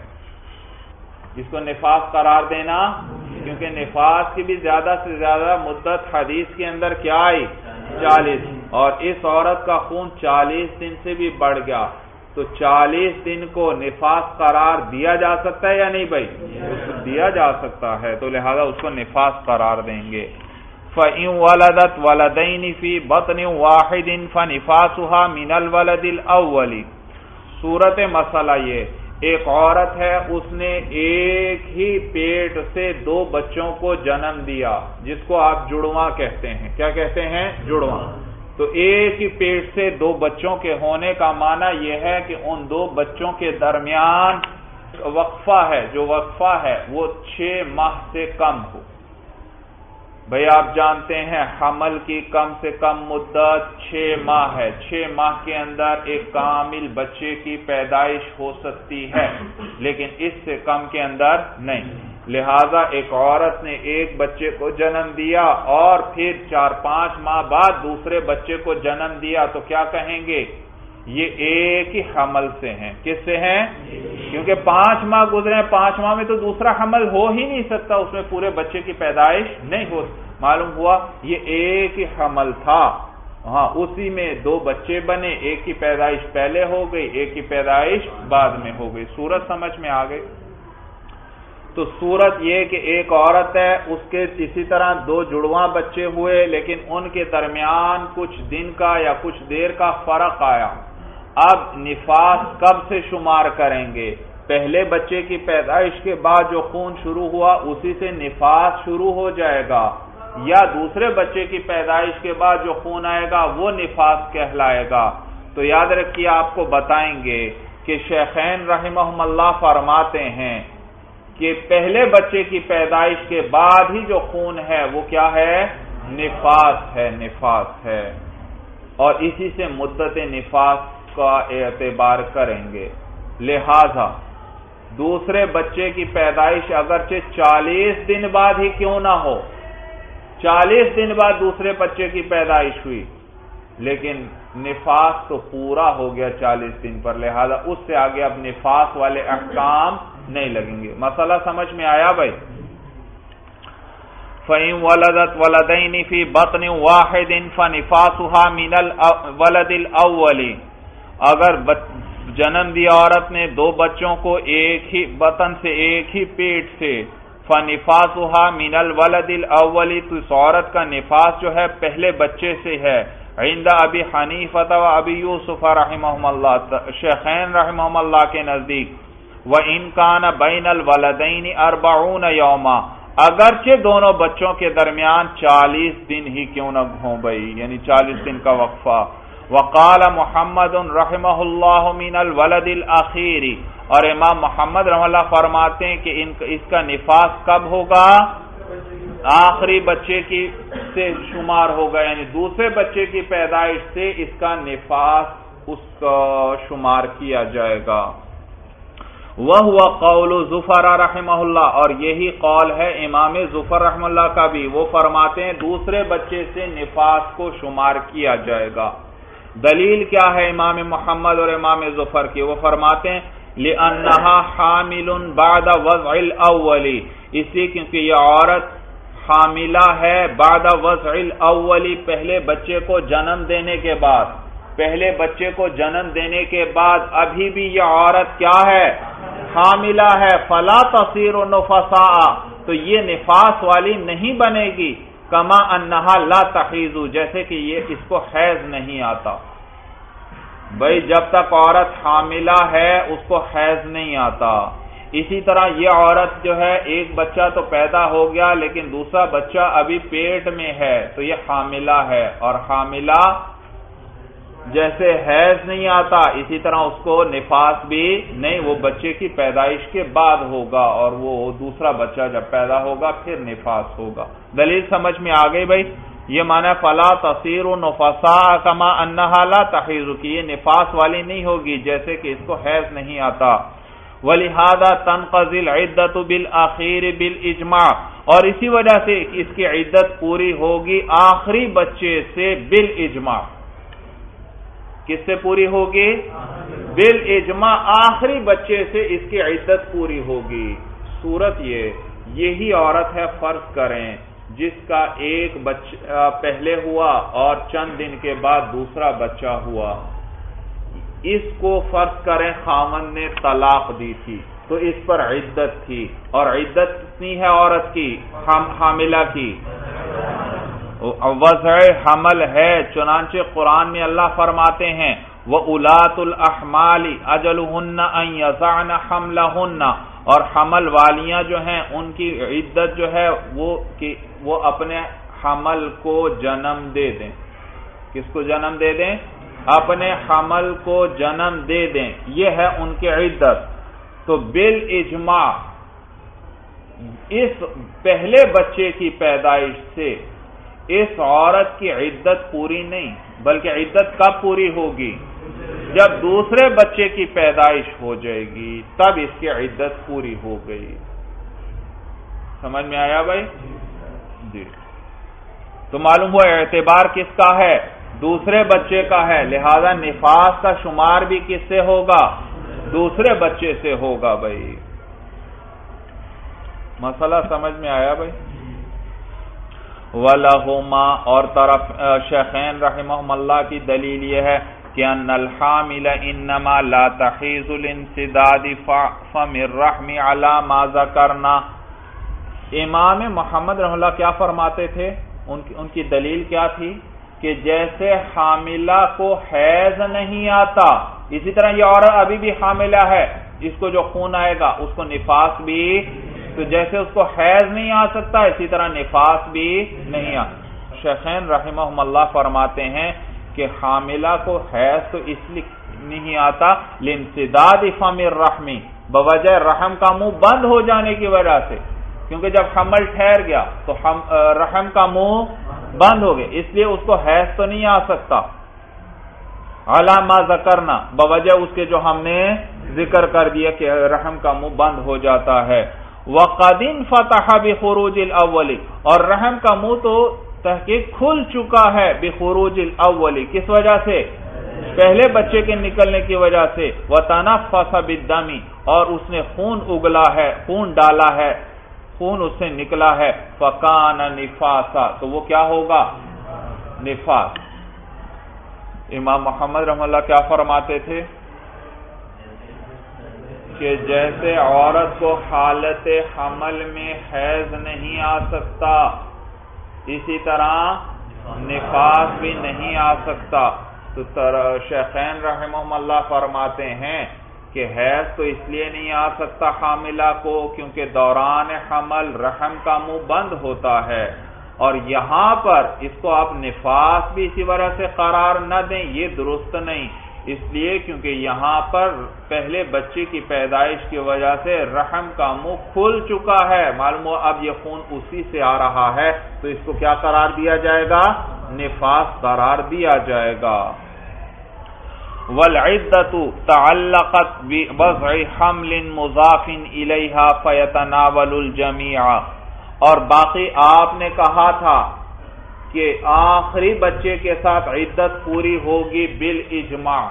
اس کو نفاس قرار دینا، کیونکہ نفاس کی بھی زیادہ سے زیادہ مدت حدیث کے اندر کیا آئی؟ 40، اور اس عورت کا خون 40 دن سے بھی بڑھ گیا، تو 40 دن کو نفاس قرار دیا جا سکتا ہے یا نہیں بھائی؟ اس کو دیا جا سکتا ہے، تو لہذا اس کو نفاس قرار دیں گے۔ فَإِن وَلَدَتْ وَلَدَيْنِ فِي بَطْنٍ وَاحِدٍ فَنِفَاسُهَا مِنَ الْوَلَدِ الْأَوَّلِ۔ صورت مسئلہ یہ، ایک عورت ہے، اس نے ایک ہی پیٹ سے 2 بچوں کو جنم دیا، جس کو آپ جڑواں کہتے ہیں۔ کیا کہتے ہیں؟ جڑواں۔ تو ایک ہی پیٹ سے 2 بچوں کے ہونے کا معنی یہ ہے کہ ان 2 بچوں کے درمیان وقفہ ہے، جو وقفہ ہے وہ 6 ماہ سے کم ہو۔ بھئی آپ جانتے ہیں حمل کی کم سے کم مدت 6 ماہ ہے، 6 ماہ کے اندر ایک کامل بچے کی پیدائش ہو سکتی ہے، لیکن اس سے کم کے اندر نہیں۔ لہذا ایک عورت نے ایک بچے کو جنم دیا اور پھر 4-5 ماہ بعد دوسرے بچے کو جنم دیا، تو کیا کہیں گے؟ یہ ایک ہی حمل سے ہیں۔ کس سے ہیں؟ کیونکہ 5 ماہ گزرے ہیں، 5 ماہ میں تو دوسرا حمل ہو ہی نہیں سکتا، اس میں پورے بچے کی پیدائش نہیں ہو، معلوم ہوا یہ ایک ہی حمل تھا، ہاں اسی میں 2 بچے بنے، ایک کی پیدائش پہلے ہو گئی، ایک کی پیدائش بعد میں ہو گئی۔ صورت سمجھ میں آ گئی؟ تو صورت یہ کہ ایک عورت ہے، اس کے اسی طرح 2 جڑواں بچے ہوئے، لیکن ان کے درمیان کچھ دن کا یا کچھ دیر کا فرق آیا۔ اب نفاس کب سے شمار کریں گے؟ پہلے بچے کی پیدائش کے بعد جو خون شروع ہوا اسی سے نفاس شروع ہو جائے گا، یا دوسرے بچے کی پیدائش کے بعد جو خون آئے گا وہ نفاس کہلائے گا؟ تو یاد رکھیے، آپ کو بتائیں گے کہ شیخین رحمہم اللہ فرماتے ہیں کہ پہلے بچے کی پیدائش کے بعد ہی جو خون ہے وہ کیا ہے؟ نفاس ہے، نفاس ہے، اور اسی سے مدت نفاس کا اعتبار کریں گے۔ لہذا دوسرے بچے کی پیدائش اگرچہ 40 دن بعد ہی کیوں نہ ہو، 40 دن بعد دوسرے بچے کی پیدائش ہوئی، لیکن نفاس تو پورا ہو گیا 40 دن پر، لہذا اس سے آگے اب نفاس والے احکام نہیں لگیں گے۔ مسئلہ سمجھ میں آیا بھائی؟ فَإِن وَلَدَتْ وَلَدَيْنِ فِي بَطْنٍ وَاحِدٍ فَنِفَاسُهَا مِنَ الْوَلَدِ الْأَوَّلِ، اگر جنم دیا عورت نے 2 بچوں کو ایک ہی بطن سے، ایک ہی پیٹ سے، فَنِفَاسُهَا مِنَ الْوَلَدِ الْأَوَّلِ، تو اس عورت کا نفاس جو ہے پہلے بچے سے ہے۔ عند ابی حنیفہ و ابی یوسف رحمہم اللہ، شیخین رحمہم اللہ کے نزدیک، وَإِن كَانَ بَيْنَ الْوَلَدَيْنِ 40 يَوْمًا، اگرچہ دونوں بچوں کے درمیان 40 دن ہی کیوں نہ ہوں بھائی، یعنی 40 دن کا وقفہ۔ وقال محمد رحمہ اللہ من الولد الأخیر، اور امام محمد رحمہ اللہ فرماتے ہیں کہ اس کا نفاس کب ہوگا؟ آخری بچے کی سے شمار ہوگا، یعنی دوسرے بچے کی پیدائش سے اس کا نفاس اس کا شمار کیا جائے گا۔ وَهُوَ قَوْلُ زُفَرَ رحمہ اللہ، اور یہی قول ہے امام زفر رحمہ اللہ کا بھی، وہ فرماتے ہیں دوسرے بچے سے نفاس کو شمار کیا جائے گا۔ دلیل کیا ہے امام محمد اور امام زفر کی؟ وہ فرماتے ہیں لِأَنَّهَا حَامِلٌ بَعْدَ وَضْعِ الْأَوَّلِ، اس لیے کیونکہ یہ عورت حاملہ ہے بعد وضع الاول، پہلے بچے کو جنم دینے کے بعد، پہلے بچے کو جنم دینے کے بعد ابھی بھی یہ عورت کیا ہے؟ حاملہ ہے۔ فلا تصیر نفساء، تو یہ نفاس والی نہیں بنے گی، کما انہا لا تحیض، جیسے کہ یہ اس کو حیض نہیں آتا۔ بھئی جب تک عورت حاملہ ہے اس کو حیض نہیں آتا، اسی طرح یہ عورت جو ہے ایک بچہ تو پیدا ہو گیا لیکن دوسرا بچہ ابھی پیٹ میں ہے تو یہ حاملہ ہے، اور حاملہ جیسے حیض نہیں آتا اسی طرح اس کو نفاس بھی نہیں، وہ بچے کی پیدائش کے بعد ہوگا، اور وہ دوسرا بچہ جب پیدا ہوگا پھر نفاس ہوگا۔ دلیل سمجھ میں آ گئی بھائی؟ یہ معنی فلا تصیر نفساء کما انہا لا تحیض کی، یہ نفاس والی نہیں ہوگی جیسے کہ اس کو حیض نہیں آتا۔ وَلِهَذَا تَنْقَضِي الْعِدَّةُ بِالْأَخِيرِ بِالْإِجْمَاعِ، اور اسی وجہ سے اس کی عدت پوری ہوگی آخری بچے سے بالإجماع۔ کس سے پوری ہوگی؟ بالإجماع، آخری بچے سے اس کی عدت پوری ہوگی۔ صورت یہی عورت ہے فرض کریں جس کا ایک بچہ پہلے ہوا اور چند دن کے بعد دوسرا بچہ ہوا، اس کو فرض کریں خاوند نے طلاق دی تھی تو اس پر عدت تھی، اور عدت کتنی ہے عورت کی؟ حاملہ کی وضع حمل ہے، چنانچہ قرآن میں اللہ فرماتے ہیں وَأُولَاتُ الْأَحْمَالِ أَجَلُهُنَّ أَن يَضَعْنَ حَمْلَهُنَّ، اور حمل والیاں جو ہیں ان کی عدت جو ہے وہ اپنے حمل کو جنم دے دیں۔ کس کو جنم دے دیں؟ اپنے حمل کو جنم دے دیں، یہ ہے ان کی عدت۔ تو بالاجماع اس پہلے بچے کی پیدائش سے اس عورت کی عدت پوری نہیں، بلکہ عدت کب پوری ہوگی؟ جب دوسرے بچے کی پیدائش ہو جائے گی تب اس کی عدت پوری ہو گئی۔ سمجھ میں آیا بھائی؟ جی، تو معلوم ہوا اعتبار کس کا ہے؟ دوسرے بچے کا ہے، لہذا نفاس کا شمار بھی کس سے ہوگا؟ دوسرے بچے سے ہوگا بھائی۔ مسئلہ سمجھ میں آیا بھائی؟ وَلَهُمَا، اور طرف شیخین رحمہم اللہ کی دلیل یہ ہے کہ ان الحامل انما لا تحیز الانسداد فم الرحم علی ما ذکرنا۔ امام محمد رحمہ اللہ کیا فرماتے تھے؟ ان کی دلیل کیا تھی؟ کہ جیسے حاملہ کو حیض نہیں آتا اسی طرح یہ عورت ابھی بھی حاملہ ہے، اس کو جو خون آئے گا اس کو نفاس بھی، تو جیسے اس کو حیض نہیں آ سکتا اسی طرح نفاس بھی نہیں آ۔ شیخین رحمہم اللہ فرماتے ہیں کہ حاملہ کو حیض تو اس لیے نہیں آتا لانسداد فم الرحم، بوجہ رحم کا منہ بند ہو جانے کی وجہ سے، کیونکہ جب حمل ٹھہر گیا تو رحم کا منہ بند ہو گئے، اس لیے اس کو حیض تو نہیں آ سکتا۔ علی ما ذکرنا، بوجہ اس کے جو ہم نے ذکر کر دیا کہ رحم کا منہ بند ہو جاتا ہے۔ وَقَدْ انْفَتَحَ بِخُرُوجِ الْأَوَّلِ، اور رحم کا منہ تو تحقیق کھل چکا ہے بخروج الاول، کس وجہ سے؟ پہلے بچے کے نکلنے کی وجہ سے۔ وَتَنَفَّسَ بِالدَّمِ، اور اس نے خون اگلا ہے، خون ڈالا ہے، خون اس سے نکلا ہے۔ فَكَانَ نِفَاسًا، تو وہ کیا ہوگا؟ نفاس۔ امام محمد رحمہ اللہ کیا فرماتے تھے؟ کہ جیسے عورت کو حالت حمل میں حیض نہیں آ سکتا اسی طرح نفاس بھی نہیں آ سکتا، تو شیخین رحمہم اللہ فرماتے ہیں کہ حیض تو اس لیے نہیں آ سکتا حاملہ کو کیونکہ دوران حمل رحم کا منہ بند ہوتا ہے، اور یہاں پر اس کو آپ نفاس بھی اسی وجہ سے قرار نہ دیں، یہ درست نہیں، اس لیے کیونکہ یہاں پر پہلے بچے کی پیدائش کی وجہ سے رحم کا منہ کھل چکا ہے، معلوم ہو اب یہ خون اسی سے آ رہا ہے، تو اس کو کیا قرار دیا جائے گا؟ نفاس قرار دیا جائے گا۔ وَالْعِدَّةُ تَعَلَّقَتْ بِوَضْعِ حَمْلٍ مُضَافٍ إِلَيْهَا فَيَتَنَاوَلُ الْجَمِيعَ، اور باقی آپ نے کہا تھا کہ آخری بچے کے ساتھ عدت پوری ہوگی بالاجماع،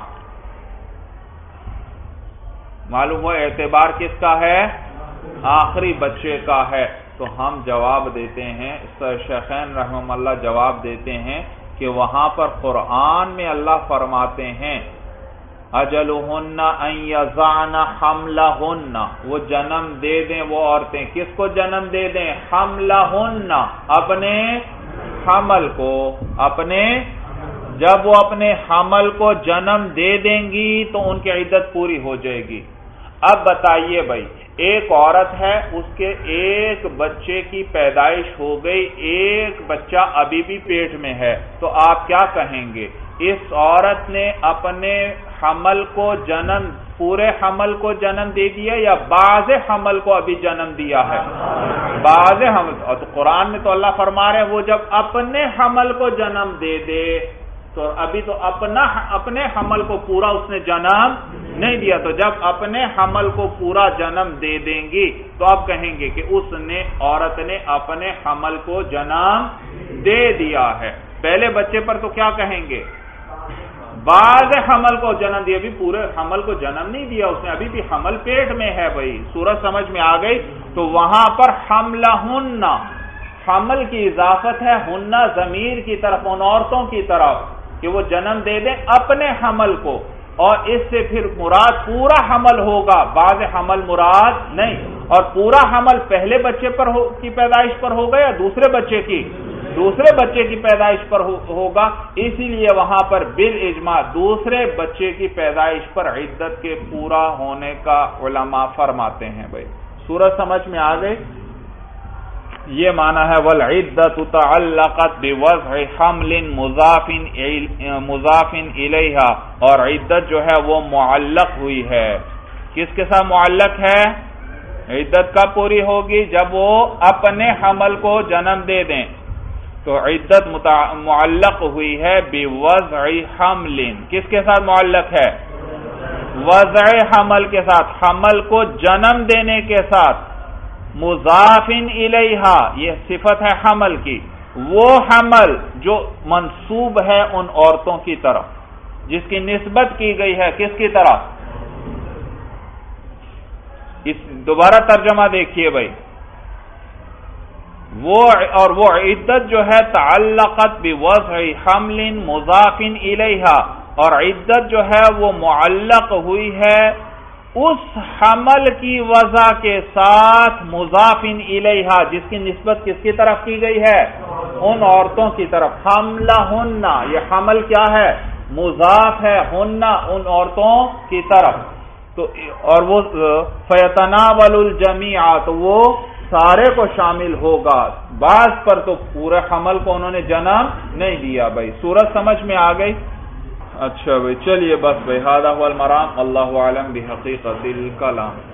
معلوم ہو اعتبار کس کا ہے؟ آخری بچے کا ہے، تو ہم جواب دیتے ہیں، شیخین رحمہ اللہ جواب دیتے ہیں کہ وہاں پر قرآن میں اللہ فرماتے ہیں اجلہن ان یضعن حملہن، وہ جنم دے دیں، وہ عورتیں کس کو جنم دے دیں؟ حملہن، اپنے حمل کو، جب وہ اپنے حمل کو جنم دے دیں گی تو ان کی عدت پوری ہو جائے گی۔ اب بتائیے بھائی، ایک عورت ہے، اس کے ایک بچے کی پیدائش ہو گئی، ایک بچہ ابھی بھی پیٹ میں ہے، تو آپ کیا کہیں گے؟ اس عورت نے اپنے حمل کو جنم، پورے حمل کو جنم دے دیا یا بعض حمل کو ابھی جنم دیا ہے؟ بعض حمل۔ اور تو قرآن میں تو اللہ فرما رہے ہیں وہ جب اپنے حمل کو جنم دے دے، تو ابھی تو اپنے حمل کو پورا اس نے جنم نہیں دیا، تو جب اپنے حمل کو پورا جنم دے دیں گی تو آپ کہیں گے کہ اس نے، عورت نے اپنے حمل کو جنم دے دیا ہے۔ پہلے بچے پر تو کیا کہیں گے؟ بعض حمل کو جنم دیا، ابھی پورے حمل کو جنم نہیں دیا اس نے، ابھی بھی حمل پیٹ میں ہے۔ بھائی سورت سمجھ میں آ گئی؟ تو وہاں پر حملہن، حمل کی اضافت ہے ہن ضمیر کی طرف، ان عورتوں کی طرف کہ وہ جنم دے دیں اپنے حمل کو، اور اس سے پھر مراد پورا حمل ہوگا، بعض حمل مراد نہیں۔ اور پورا حمل پہلے بچے پر کی پیدائش پر ہوگا یا دوسرے بچے کی پیدائش پر ہوگا، اسی لیے وہاں پر بالاجماع دوسرے بچے کی پیدائش پر عدت کے پورا ہونے کا علماء فرماتے ہیں۔ بھائی سورت سمجھ میں آ گئی؟ یہ معنی ہے والعدت تعلقت بوضع حمل مضاف الیہا، اور عدت جو ہے وہ معلق ہوئی ہے، کس کے ساتھ معلق ہے؟ عدت کب پوری ہوگی؟ جب وہ اپنے حمل کو جنم دے دیں، تو عدت معلق ہوئی ہے بوضع حمل، کس کے ساتھ معلق ہے؟ وضع حمل کے ساتھ، حمل کو جنم دینے کے ساتھ، مضاف الیہا یہ صفت ہے حمل کی، وہ حمل جو منسوب ہے ان عورتوں کی طرف، جس کی نسبت کی گئی ہے کس کی طرف؟ اس دوبارہ ترجمہ دیکھیے بھائی، وہ عدت جو ہے تعلقت بوضع حمل مضاف الیہا، اور عدت جو ہے وہ معلق ہوئی ہے اس حمل کی وضع کے ساتھ مضاف الیہا، جس کی نسبت کس کی طرف کی گئی ہے؟ ان عورتوں کی طرف۔ حملہن، یہ حمل کیا ہے؟ مضاف ہے، ہن ان عورتوں کی طرف، تو اور وہ فیتناول الجمیع، تو وہ سارے کو شامل ہوگا، بعض پر تو پورے حمل کو انہوں نے جنم نہیں دیا۔ بھائی سورت سمجھ میں آ گئی؟ اچھا بھائی چلیے بس بھائی، ھذا ھو المرام، اللہ اعلم بحقیقت الکلام۔